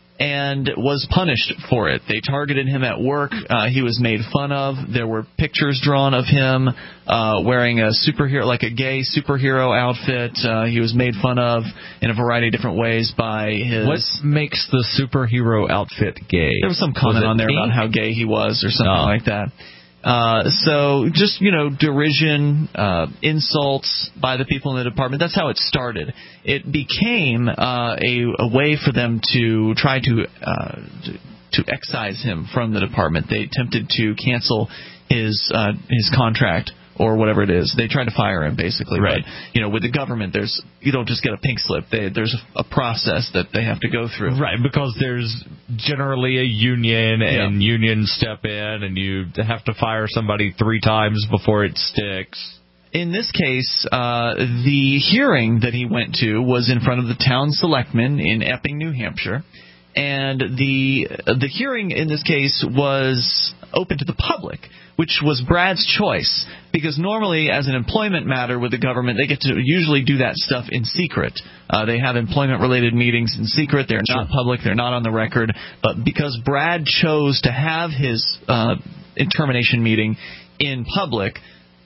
Speaker 1: and was punished for it. They targeted him at work. Uh, he was made fun of. There were pictures drawn of him uh, wearing a superhero, like a gay superhero outfit. Uh, he was made fun of in a variety of different ways by his...
Speaker 3: What makes the superhero outfit gay?
Speaker 1: There was some comment
Speaker 3: was
Speaker 1: on there
Speaker 3: pink?
Speaker 1: about how gay he was or something
Speaker 3: Oh.
Speaker 1: like that. Uh, so just, you know, derision, uh, insults by the people in the department. That's how it started. It became uh, a, a way for them to try to, uh, to to excise him from the department. They attempted to cancel his uh, his contract or whatever it is. They tried to fire him, basically.
Speaker 3: Right.
Speaker 1: But, you know, with the government, there's you don't just get a pink slip. They, there's a, a process that they have to go through.
Speaker 3: Right, because there's generally a union, and
Speaker 1: Yeah.
Speaker 3: unions step in, and you have to fire somebody three times before it sticks.
Speaker 1: In this case, uh, the hearing that he went to was in front of the town selectmen in Epping, New Hampshire. And the the hearing in this case was open to the public, which was Brad's choice, because normally as an employment matter with the government, they get to usually do that stuff in secret. Uh, they have employment-related meetings in secret. They're not public. They're not on the record. But because Brad chose to have his uh, termination meeting in public,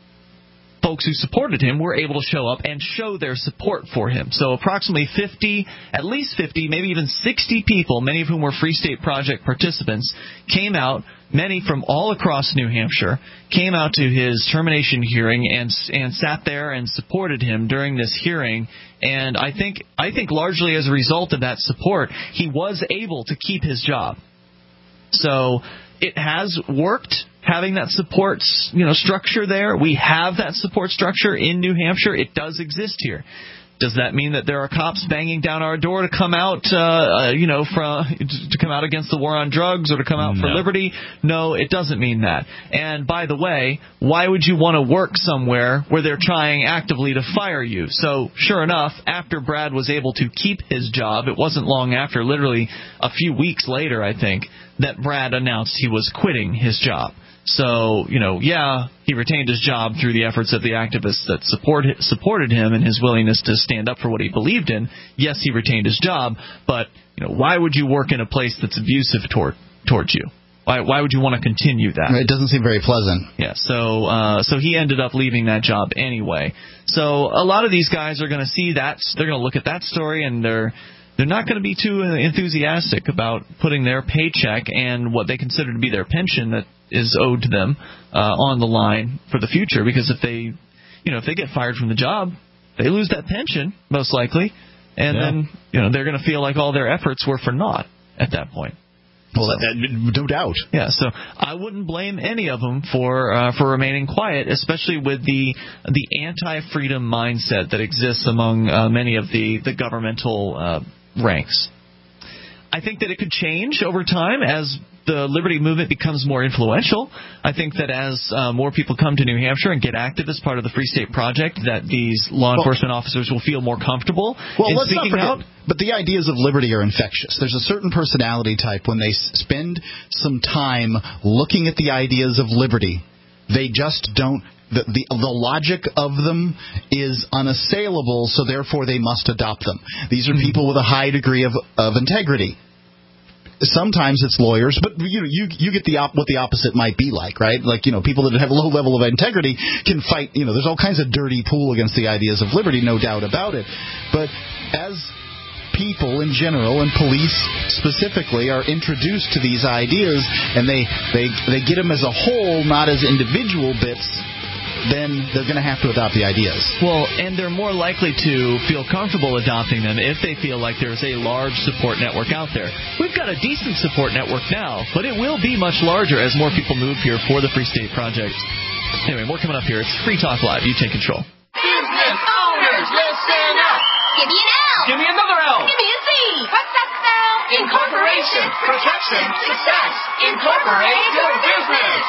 Speaker 1: folks who supported him were able to show up and show their support for him. So approximately fifty, at least fifty, maybe even sixty people, many of whom were Free State Project participants, came out, many from all across New Hampshire, came out to his termination hearing and and sat there and supported him during this hearing. And I think I think largely as a result of that support, he was able to keep his job. So it has worked. having that support, you know, structure there. We have that support structure in New Hampshire. It does exist here. Does that mean that there are cops banging down our door to come out, uh, uh, you know, from, to come out against the war on drugs or to come out no. for liberty? No, it doesn't mean that. And by the way, why would you want to work somewhere where they're trying actively to fire you? So, sure enough, after Brad was able to keep his job, it wasn't long after, literally a few weeks later, I think, that Brad announced he was quitting his job. So, you know, yeah, he retained his job through the efforts of the activists that support, supported him and his willingness to stand up for what he believed in. Yes, he retained his job, but, you know, why would you work in a place that's abusive toward towards you? Why, why would you want to continue that?
Speaker 2: It doesn't seem very pleasant.
Speaker 1: Yeah, so uh, so he ended up leaving that job anyway. So a lot of these guys are going to see that, they're going to look at that story, and they're they're not going to be too enthusiastic about putting their paycheck and what they consider to be their pension that is owed to them uh, on the line for the future, because if they, you know, if they get fired from the job, they lose that pension most likely, and yeah. then you know they're going to feel like all their efforts were for naught at that point.
Speaker 2: Well, so, that, no doubt.
Speaker 1: Yeah, so I wouldn't blame any of them for uh, for remaining quiet, especially with the the anti-freedom mindset that exists among uh, many of the the governmental uh, ranks. I think that it could change over time as the liberty movement becomes more influential. I think that as uh, more people come to New Hampshire and get active as part of the Free State Project, that these law well, enforcement officers will feel more comfortable
Speaker 2: well,
Speaker 1: in
Speaker 2: let's
Speaker 1: speaking
Speaker 2: not forget,
Speaker 1: out.
Speaker 2: But the ideas of liberty are infectious. There's a certain personality type when they spend some time looking at the ideas of liberty, they just don't. The, the the logic of them is unassailable, so therefore they must adopt them. These are people with a high degree of, of integrity. Sometimes it's lawyers, but you know, you you get the op- what the opposite might be like, right? Like, you know, people that have a low level of integrity can fight. You know, there's all kinds of dirty pool against the ideas of liberty, no doubt about it. But as people in general and police specifically are introduced to these ideas, and they they they get them as a whole, not as individual bits, then they're going to have to adopt the ideas.
Speaker 1: Well, and they're more likely to feel comfortable adopting them if they feel like there's a large support network out there. We've got a decent support network now, but it will be much larger as more people move here for the Free State Project. Anyway, more coming up here. It's Free Talk Live. You take control.
Speaker 14: Business owners, listen up. Give me an L.
Speaker 15: Give me another L.
Speaker 14: Give me a Z. What's that spell? Incorporation. Protection. Success. Incorporate your business.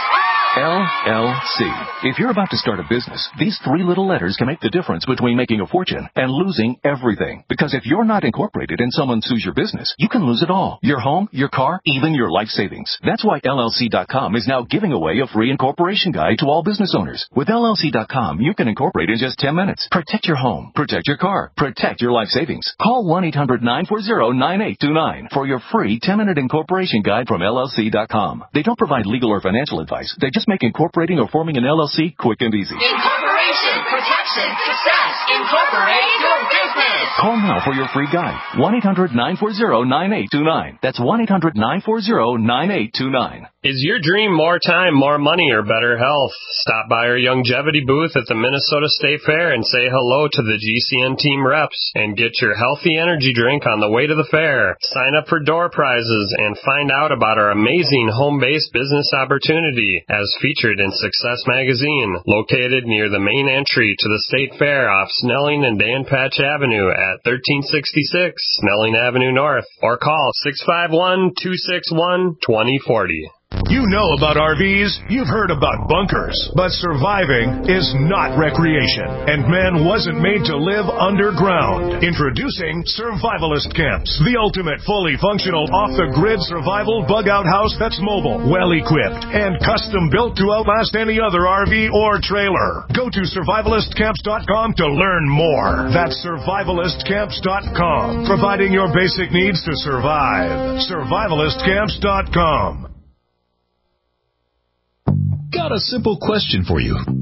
Speaker 16: L L C. If you're about to start a business, these three little letters can make the difference between making a fortune and losing everything. Because if you're not incorporated and someone sues your business, you can lose it all. Your home, your car, even your life savings. That's why L L C dot com is now giving away a free incorporation guide to all business owners. With L L C dot com, you can incorporate in just ten minutes. Protect your home. Protect your car. Protect your life savings. Call one eight hundred nine four zero nine eight two nine for your free ten-minute incorporation guide from L L C dot com. They don't provide legal or financial advice. They just make incorporating or forming an L L C quick and easy.
Speaker 14: Incorporation, protection, success. Incorporate your business.
Speaker 16: Call now for your free guide. one eight hundred nine four zero nine eight two nine. That's one eight hundred nine four zero nine eight two nine.
Speaker 17: Is your dream more time, more money, or better health? Stop by our Longevity booth at the Minnesota State Fair and say hello to the G C N team reps and get your healthy energy drink on the way to the fair. Sign up for door prizes and find out about our amazing home-based business opportunity as featured in Success Magazine, located near the main entry to the State Fair off Snelling and Dan Patch Avenue at thirteen sixty-six Snelling Avenue North, or call six five one, two six one, two zero four zero.
Speaker 11: You know about R Vs, you've heard about bunkers, but surviving is not recreation, and man wasn't made to live underground. Introducing Survivalist Camps, the ultimate fully functional off-the-grid survival bug-out house that's mobile, well-equipped, and custom-built to outlast any other R V or trailer. Go to survivalist camps dot com to learn more. That's survivalist camps dot com, providing your basic needs to survive. survivalist camps dot com.
Speaker 7: Got a simple question for you.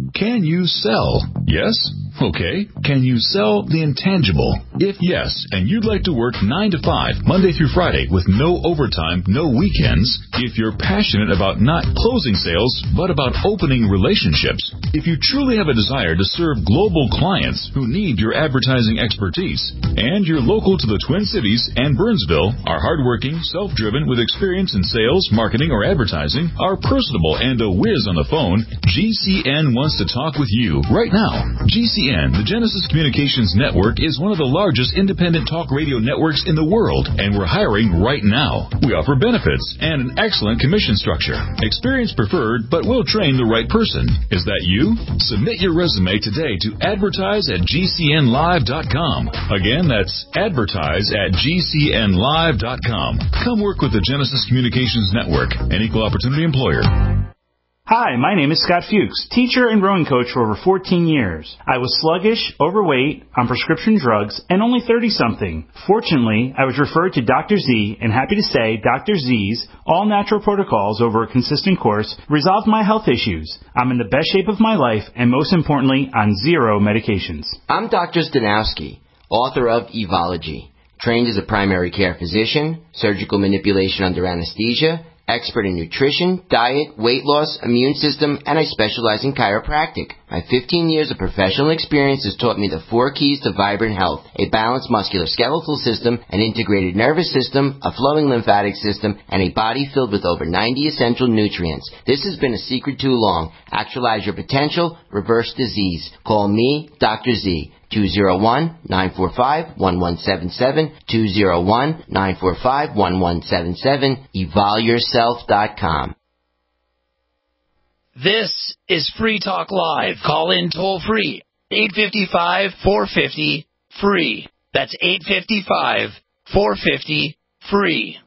Speaker 13: Can you sell? Yes? Okay. Can you sell the intangible? If yes, and you'd like to work nine to five, Monday through Friday, with no overtime, no weekends, if you're passionate about not closing sales, but about opening relationships, if you truly have a desire to serve global clients who need your advertising expertise, and you're local to the Twin Cities and Burnsville, are hardworking, self-driven, with experience in sales, marketing, or advertising, are personable, and a whiz on the phone, G C N wants to talk with you right now. G C N, the Genesis Communications Network, is one of the largest independent talk radio networks in the world, and we're hiring right now. We offer benefits and an excellent commission structure. Experience preferred, but we'll train the right person. Is that you? Submit your resume today to advertise at G C N live dot com. Again, that's advertise at G C N live dot com. Come work with the Genesis Communications Network, an equal opportunity employer.
Speaker 15: Hi, my name is Scott Fuchs, teacher and rowing coach for over fourteen years. I was sluggish, overweight, on prescription drugs, and only thirty-something. Fortunately, I was referred to Doctor Z, and happy to say Doctor Z's all-natural protocols over a consistent course resolved my health issues. I'm in the best shape of my life, and most importantly, on zero medications.
Speaker 18: I'm Doctor Stanowski, author of Evology, trained as a primary care physician, surgical manipulation under anesthesia, expert in nutrition, diet, weight loss, immune system, and I specialize in chiropractic. My fifteen years of professional experience has taught me the four keys to vibrant health: a balanced musculoskeletal system, an integrated nervous system, a flowing lymphatic system, and a body filled with over ninety essential nutrients. This has been a secret too long. Actualize your potential, reverse disease. Call me, Doctor Z. two oh one, nine four five, one one seven seven, two oh one, nine four five, one one seven seven, evol yourself dot com.
Speaker 8: This is Free Talk Live. Call in toll free, eight five five, four five zero, free. That's eight five five, four five zero, free.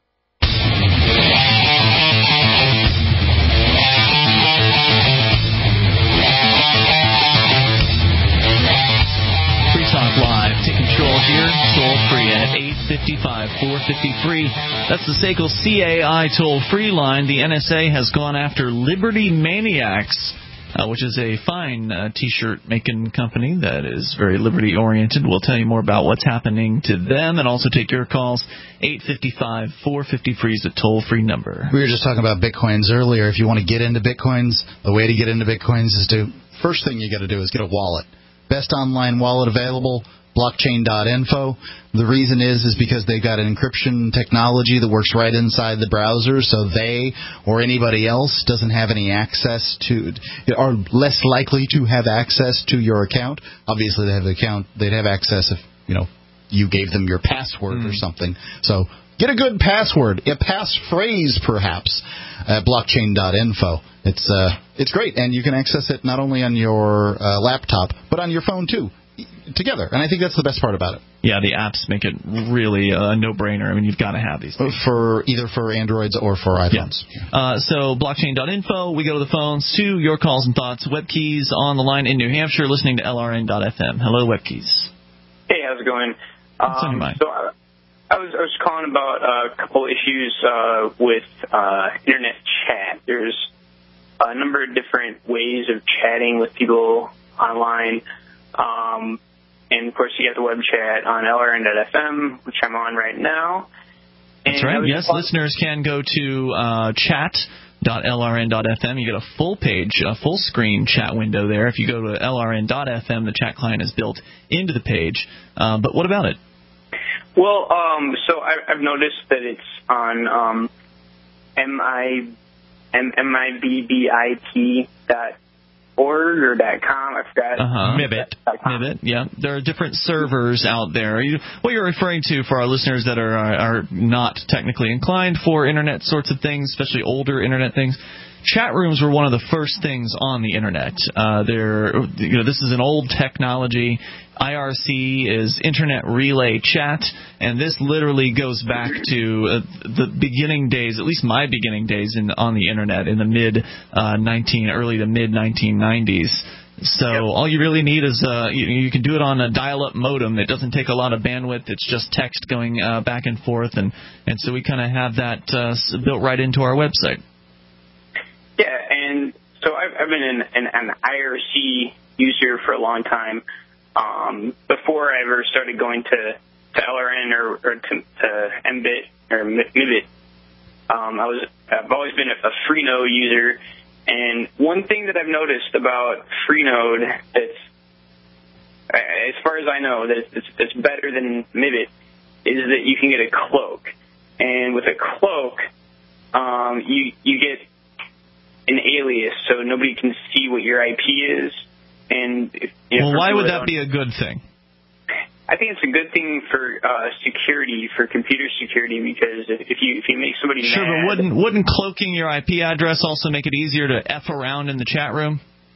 Speaker 1: Live. Take control here, toll free at eight five five, four five zero, free. That's the S A C L C A I toll-free line. The N S A has gone after Liberty Maniacs, uh, which is a fine uh, T-shirt making company that is very liberty-oriented. We'll tell you more about what's happening to them and also take your calls. eight five five, four five zero, free is a toll-free number.
Speaker 2: We were just talking about Bitcoins earlier. If you want to get into Bitcoins, the way to get into Bitcoins is to, first thing you got to do is get a wallet. Best online wallet available, blockchain dot info. The reason is is because they've got an encryption technology that works right inside the browser, so they or anybody else doesn't have any access to, are less likely to have access to your account. Obviously, they have the account. They'd have access if, you know, you gave them your password mm. or something. So get a good password, a passphrase perhaps, at blockchain dot info. It's uh, it's great, and you can access it not only on your uh, laptop, but on your phone, too, together. And I think that's the best part about it. Yeah, the apps make it really a no-brainer. I mean, you've got to have these things. For either for Androids or for iPhones. Yeah. Uh, so blockchain dot info, we go to the phones, to your calls and thoughts. WebKeys on the line in New Hampshire, listening to L R N dot F M. Hello, WebKeys.
Speaker 19: Hey, how's it going?
Speaker 1: What's on your
Speaker 19: Um,
Speaker 1: mind?
Speaker 19: so I, I was I was calling about uh, a couple issues uh, with uh, internet chat. There's a number of different ways of chatting with people online. Um, and, of course, you got the web chat on L R N dot F M, which I'm on right now. And
Speaker 1: That's right. Yes,
Speaker 19: calling-
Speaker 1: listeners can go to uh, chat dot L R N dot F M. You get a full page, a full screen chat window there. If you go to L R N dot F M, the chat client is built into the page. Uh, but what about it?
Speaker 19: Well, um, so I, I've noticed that it's on um, M I M M I B B I T dot org or dot com. I forgot.
Speaker 1: Uh-huh. Mibit. Mibit, yeah. There are different servers out there. You, what you're referring to for our listeners that are, are are not technically inclined for internet sorts of things, especially older internet things, chat rooms were one of the first things on the internet. Uh, they're, you know, this is an old technology. I R C is Internet Relay Chat, and this literally goes back to uh, the beginning days, at least my beginning days in on the internet in the mid uh, nineteen, early to mid nineteen nineties. So yep. all you really need is uh, you, you can do it on a dial-up modem. It doesn't take a lot of bandwidth. It's just text going uh, back and forth, and and so we kind of have that uh, built right into our website.
Speaker 19: Yeah, and so I've, I've been an, an, an I R C user for a long time. Um, before I ever started going to, to L R N or, or to, to M B I T or M B I T, um, I was I've always been a, a Freenode user. And one thing that I've noticed about Freenode that's, as far as I know, that it's, it's better than M B I T, is that you can get a cloak. And with a cloak, um, you you get an alias, so nobody can see what your I P is. And if, you know,
Speaker 1: well, why would that
Speaker 19: don't,
Speaker 1: be a good thing?
Speaker 19: I think it's a good thing for uh, security, for computer security, because if, if you if you make somebody
Speaker 1: sure,
Speaker 19: mad,
Speaker 1: but wouldn't wouldn't cloaking your I P address also make it easier to F around in the chat room?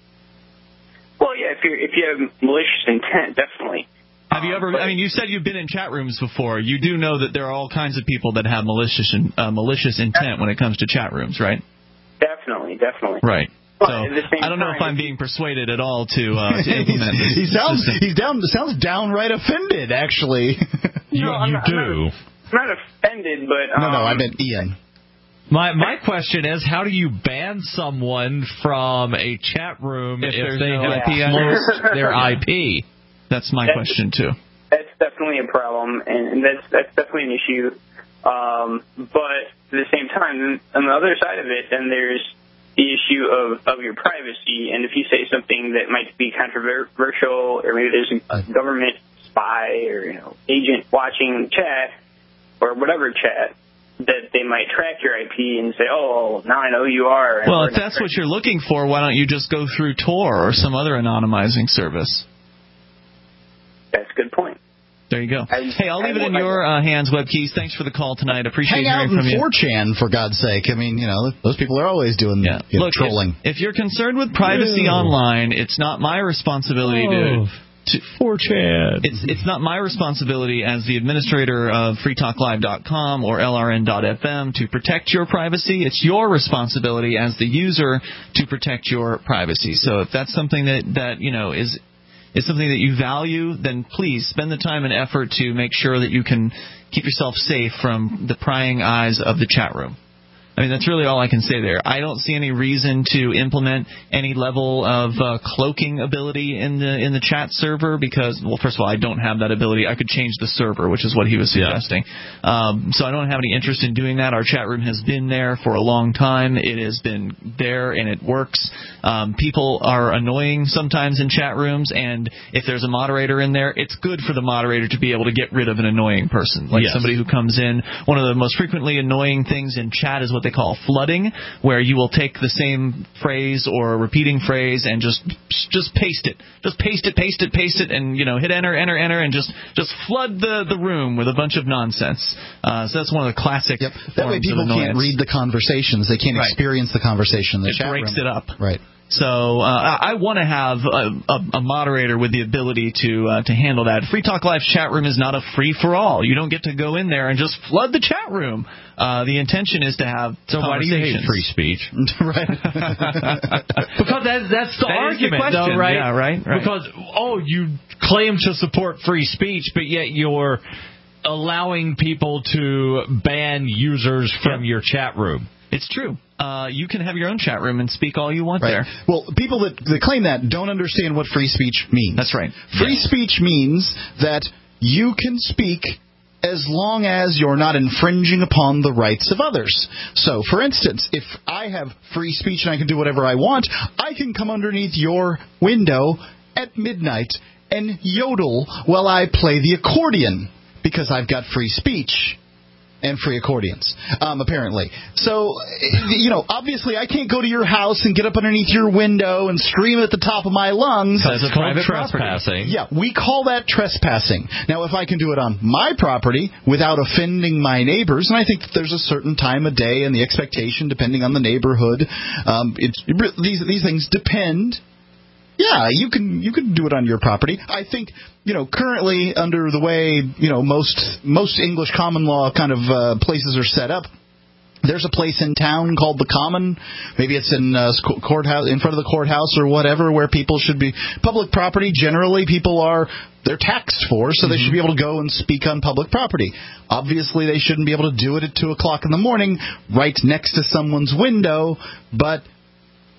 Speaker 19: Well, yeah, if you if you have malicious intent, definitely.
Speaker 1: Have you ever? I mean, you said you've been in chat rooms before. You do know that there are all kinds of people that have malicious uh, malicious intent when it comes to chat rooms, right?
Speaker 19: Definitely, definitely.
Speaker 1: Right.
Speaker 19: But
Speaker 1: so
Speaker 19: at the same
Speaker 1: I don't know
Speaker 19: time,
Speaker 1: if I'm being persuaded at all to uh, to implement this.
Speaker 2: he sounds
Speaker 1: system.
Speaker 2: he's down sounds downright offended. Actually,
Speaker 3: you,
Speaker 19: no, I'm
Speaker 3: you
Speaker 19: not,
Speaker 3: do.
Speaker 19: I'm not, I'm not offended, but um,
Speaker 2: no, no, I meant Ian.
Speaker 3: My my question is, how do you ban someone from a chat room if,
Speaker 1: if
Speaker 3: they
Speaker 1: no
Speaker 3: have
Speaker 1: I P
Speaker 3: disclosed their I P?
Speaker 1: That's my
Speaker 19: that's,
Speaker 1: question too.
Speaker 19: That's definitely a problem, and that's that's definitely an issue. Um, but at the same time, on the other side of it, then there's the issue of, of your privacy. And if you say something that might be controversial, or maybe there's a government spy or you know agent watching chat or whatever chat, that they might track your I P and say, oh, now I know who you are.
Speaker 1: Well, if that's what you're looking for, why don't you just go through Tor or some other anonymizing service?
Speaker 19: That's a good point.
Speaker 1: There you go.
Speaker 19: I,
Speaker 1: hey, I'll leave it in your uh, hands, Web Keys. Thanks for the call tonight. Appreciate
Speaker 2: Hang out
Speaker 1: hearing from
Speaker 2: in
Speaker 1: you.
Speaker 2: four chan, for God's sake. I mean, you know, those people are always doing
Speaker 1: yeah.
Speaker 2: you know,
Speaker 1: Look,
Speaker 2: trolling.
Speaker 1: If, if you're concerned with privacy
Speaker 2: Ew.
Speaker 1: online, it's not my responsibility
Speaker 3: oh,
Speaker 1: to... to
Speaker 3: four chan.
Speaker 1: It's it's not my responsibility as the administrator of free talk live dot com or L R N dot F M to protect your privacy. It's your responsibility as the user to protect your privacy. So if that's something that, that you know is is something that you value, then please spend the time and effort to make sure that you can keep yourself safe from the prying eyes of the chat room. I mean, that's really all I can say there. I don't see any reason to implement any level of uh, cloaking ability in the in the chat server because, well, first of all, I don't have that ability. I could change the server, which is what he was suggesting. Yeah. Um, so I don't have any interest in doing that. Our chat room has been there for a long time. It has been there, and it works. Um, people are annoying sometimes in chat rooms, and if there's a moderator in there, it's good for the moderator to be able to get rid of an annoying person, like yes. somebody who comes in. One of the most frequently annoying things in chat is what they call flooding, where you will take the same phrase or a repeating phrase and just just paste it, just paste it, paste it, paste it, and you know hit enter, enter, enter, and just just flood the the room with a bunch of nonsense. Uh, so that's one of the classic.
Speaker 2: Yep. That way, people can't read the conversations; they can't right. experience the conversation. In the
Speaker 1: it
Speaker 2: chat
Speaker 1: breaks
Speaker 2: room.
Speaker 1: it up.
Speaker 2: Right.
Speaker 1: So uh, I, I want to have a, a, a moderator with the ability to uh, to handle that. Free Talk Live chat room is not a free for all. You don't get to go in there and just flood the chat room. Uh, the intention is to have
Speaker 3: so why do you hate free speech?
Speaker 2: Right.
Speaker 3: Because that, that's the
Speaker 1: that
Speaker 3: argument,
Speaker 1: the
Speaker 3: though, right?
Speaker 1: Yeah, right, right.
Speaker 3: Because oh, you claim to support free speech, but yet you're allowing people to ban users from yeah. your chat room.
Speaker 1: It's true. Uh, you can have your own chat room and speak all you want
Speaker 2: right.
Speaker 1: there.
Speaker 2: Well, people that, that claim that don't understand what free speech means.
Speaker 1: That's right.
Speaker 2: Free
Speaker 1: yes.
Speaker 2: speech means that you can speak as long as you're not infringing upon the rights of others. So, for instance, if I have free speech and I can do whatever I want, I can come underneath your window at midnight and yodel while I play the accordion because I've got free speech. And free accordions, um, apparently. So, you know, obviously I can't go to your house and get up underneath your window and scream at the top of my lungs.
Speaker 3: That's a private trespassing.
Speaker 2: Yeah, we call that trespassing. Now, if I can do it on my property without offending my neighbors, and I think that there's a certain time of day and the expectation, depending on the neighborhood, um, it, these these things depend. Yeah, you can you can do it on your property. I think, you know, currently under the way, you know, most most English common law kind of uh, places are set up, there's a place in town called the Common. Maybe it's in uh, courthouse, in front of the courthouse or whatever, where people should be public property. Generally, people are they're taxed for, so mm-hmm. they should be able to go and speak on public property. Obviously, they shouldn't be able to do it at two o'clock in the morning, right next to someone's window, but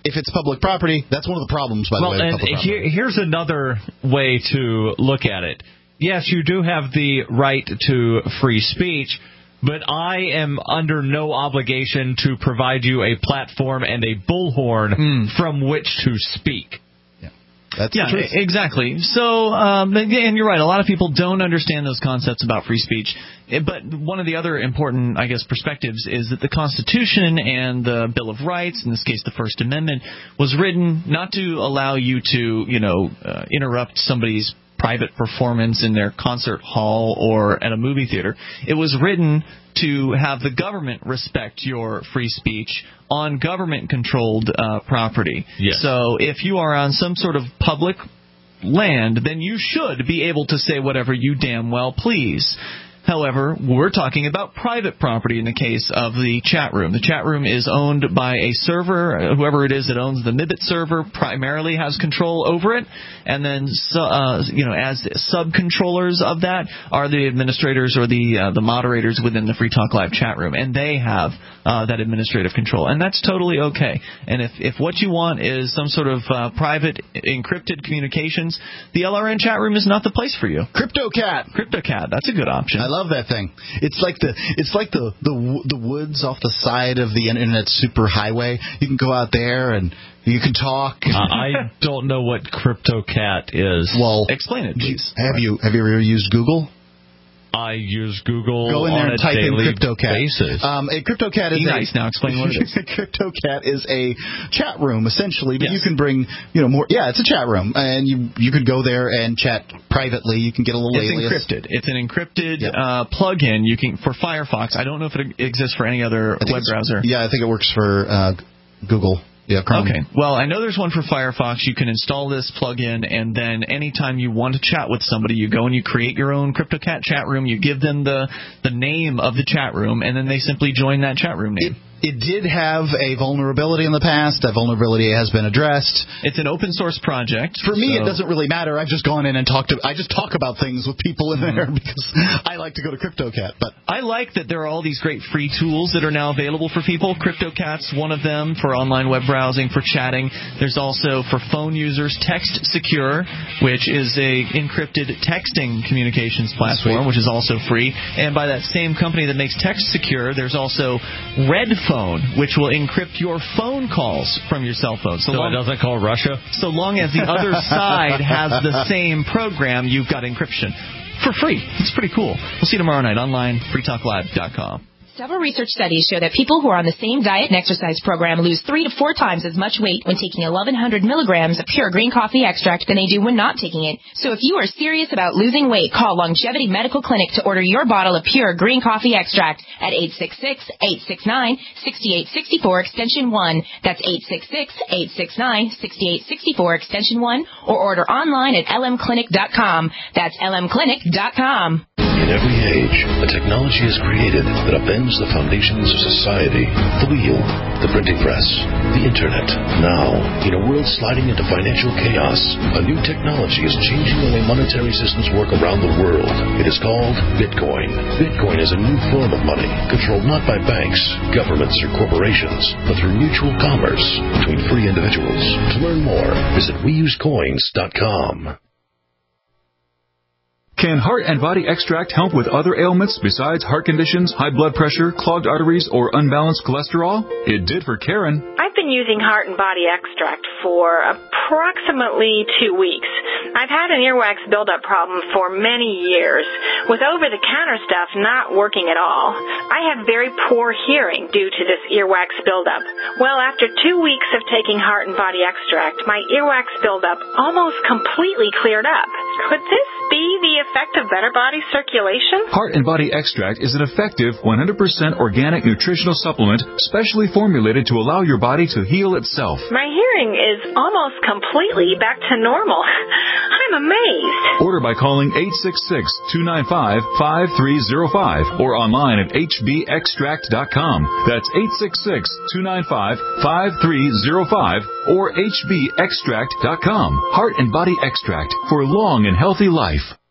Speaker 2: if it's public property, that's one of the problems, by
Speaker 3: well,
Speaker 2: the way.
Speaker 3: Well, and here, here's another way to look at it. Yes, you do have the right to free speech, but I am under no obligation to provide you a platform and a bullhorn mm. from which to speak.
Speaker 2: Yeah, That's
Speaker 1: yeah exactly. So, um, and you're right, a lot of people don't understand those concepts about free speech. But one of the other important, I guess, perspectives is that the Constitution and the Bill of Rights, in this case the First Amendment, was written not to allow you to, you know, uh, interrupt somebody's private performance in their concert hall or at a movie theater. It was written to have the government respect your free speech on government-controlled uh, property.
Speaker 3: Yes.
Speaker 1: So if you are on some sort of public land, then you should be able to say whatever you damn well please. However, we're talking about private property in the case of the chat room. The chat room is owned by a server. Whoever it is that owns the Mibit server primarily has control over it. And then, uh, you know, as sub-controllers of that are the administrators or the uh, the moderators within the Free Talk Live chat room. And they have uh, that administrative control. And that's totally okay. And if, if what you want is some sort of uh, private encrypted communications, the L R N chat room is not the place for you.
Speaker 2: CryptoCat.
Speaker 1: CryptoCat. That's a good option.
Speaker 2: I love that thing. It's like the it's like the, the the woods off the side of the internet superhighway. You can go out there and you can talk.
Speaker 3: uh, I don't know what CryptoCat is.
Speaker 2: Well,
Speaker 1: explain it, please.
Speaker 2: Have you have you ever used Google?
Speaker 3: I use Google
Speaker 2: Go in there
Speaker 3: on
Speaker 2: and
Speaker 3: a
Speaker 2: type in
Speaker 3: daily
Speaker 2: CryptoCat.
Speaker 3: basis.
Speaker 2: Um, a CryptoCat is
Speaker 1: Be
Speaker 2: a
Speaker 1: nice now. Explain what it is.
Speaker 2: CryptoCat is a chat room essentially, but
Speaker 1: yes.
Speaker 2: you can bring you know more. Yeah, it's a chat room, and you you could go there and chat privately. You can get a little.
Speaker 1: It's
Speaker 2: alias.
Speaker 1: encrypted. It's an encrypted
Speaker 2: yep.
Speaker 1: uh, plug-in. You can for Firefox. I don't know if it exists for any other web browser.
Speaker 2: Yeah, I think it works for uh, Google. Yeah, Chrome.
Speaker 1: Okay. Well, I know there's one for Firefox. You can install this plugin, and then anytime you want to chat with somebody, you go and you create your own CryptoCat chat room. You give them the the name of the chat room, and then they simply join that chat room name.
Speaker 2: It, it did have a vulnerability in the past. That vulnerability has been addressed.
Speaker 1: It's an open source project.
Speaker 2: For me,
Speaker 1: so.
Speaker 2: it doesn't really matter. I've just gone in and talked to. I just talk about things with people in there because I like to go to CryptoCat. But
Speaker 1: I like that there are all these great free tools that are now available for people. CryptoCat's one of them for online web browsing, for chatting. There's also for phone users Text Secure, which is a encrypted texting communications platform, which is also free. And by that same company that makes Text Secure, there's also Red Phone, which will encrypt your phone calls from your cell phone.
Speaker 3: So, so long, it doesn't call Russia?
Speaker 1: So long as the other side has the same program, you've got encryption. For free. It's pretty cool. We'll see you tomorrow night online, free talk live dot com.
Speaker 20: Several research studies show that people who are on the same diet and exercise program lose three to four times as much weight when taking eleven hundred milligrams of pure green coffee extract than they do when not taking it. So if you are serious about losing weight, call Longevity Medical Clinic to order your bottle of pure green coffee extract at eight six six, eight six nine, six eight six four extension one. That's eight six six, eight six nine, six eight six four extension one, or order online at l m clinic dot com. That's l m clinic dot com.
Speaker 11: In every age, a technology is created that upends the foundations of society. The wheel, the printing press, the internet. Now, in a world sliding into financial chaos, a new technology is changing the way monetary systems work around the world. It is called Bitcoin. Bitcoin is a new form of money, controlled not by banks, governments, or corporations, but through mutual commerce between free individuals. To learn more, visit we use coins dot com.
Speaker 21: Can Heart and Body Extract help with other ailments besides heart conditions, high blood pressure, clogged arteries, or unbalanced cholesterol? It did for Karen.
Speaker 22: I've been using Heart and Body Extract for approximately two weeks. I've had an earwax buildup problem for many years, with over-the-counter stuff not working at all. I have very poor hearing due to this earwax buildup. Well, after two weeks of taking Heart and Body Extract, my earwax buildup almost completely cleared up. Could this be the effect of better body circulation?
Speaker 21: Heart and Body Extract is an effective one hundred percent organic nutritional supplement specially formulated to allow your body to heal itself.
Speaker 22: My hearing is almost completely back to normal. I'm amazed.
Speaker 21: Order by calling eight six six, two nine five, five three zero five or online at h b extract dot com. That's eight six six, two nine five, five three zero five or h b extract dot com. Heart and Body Extract for long and healthy life.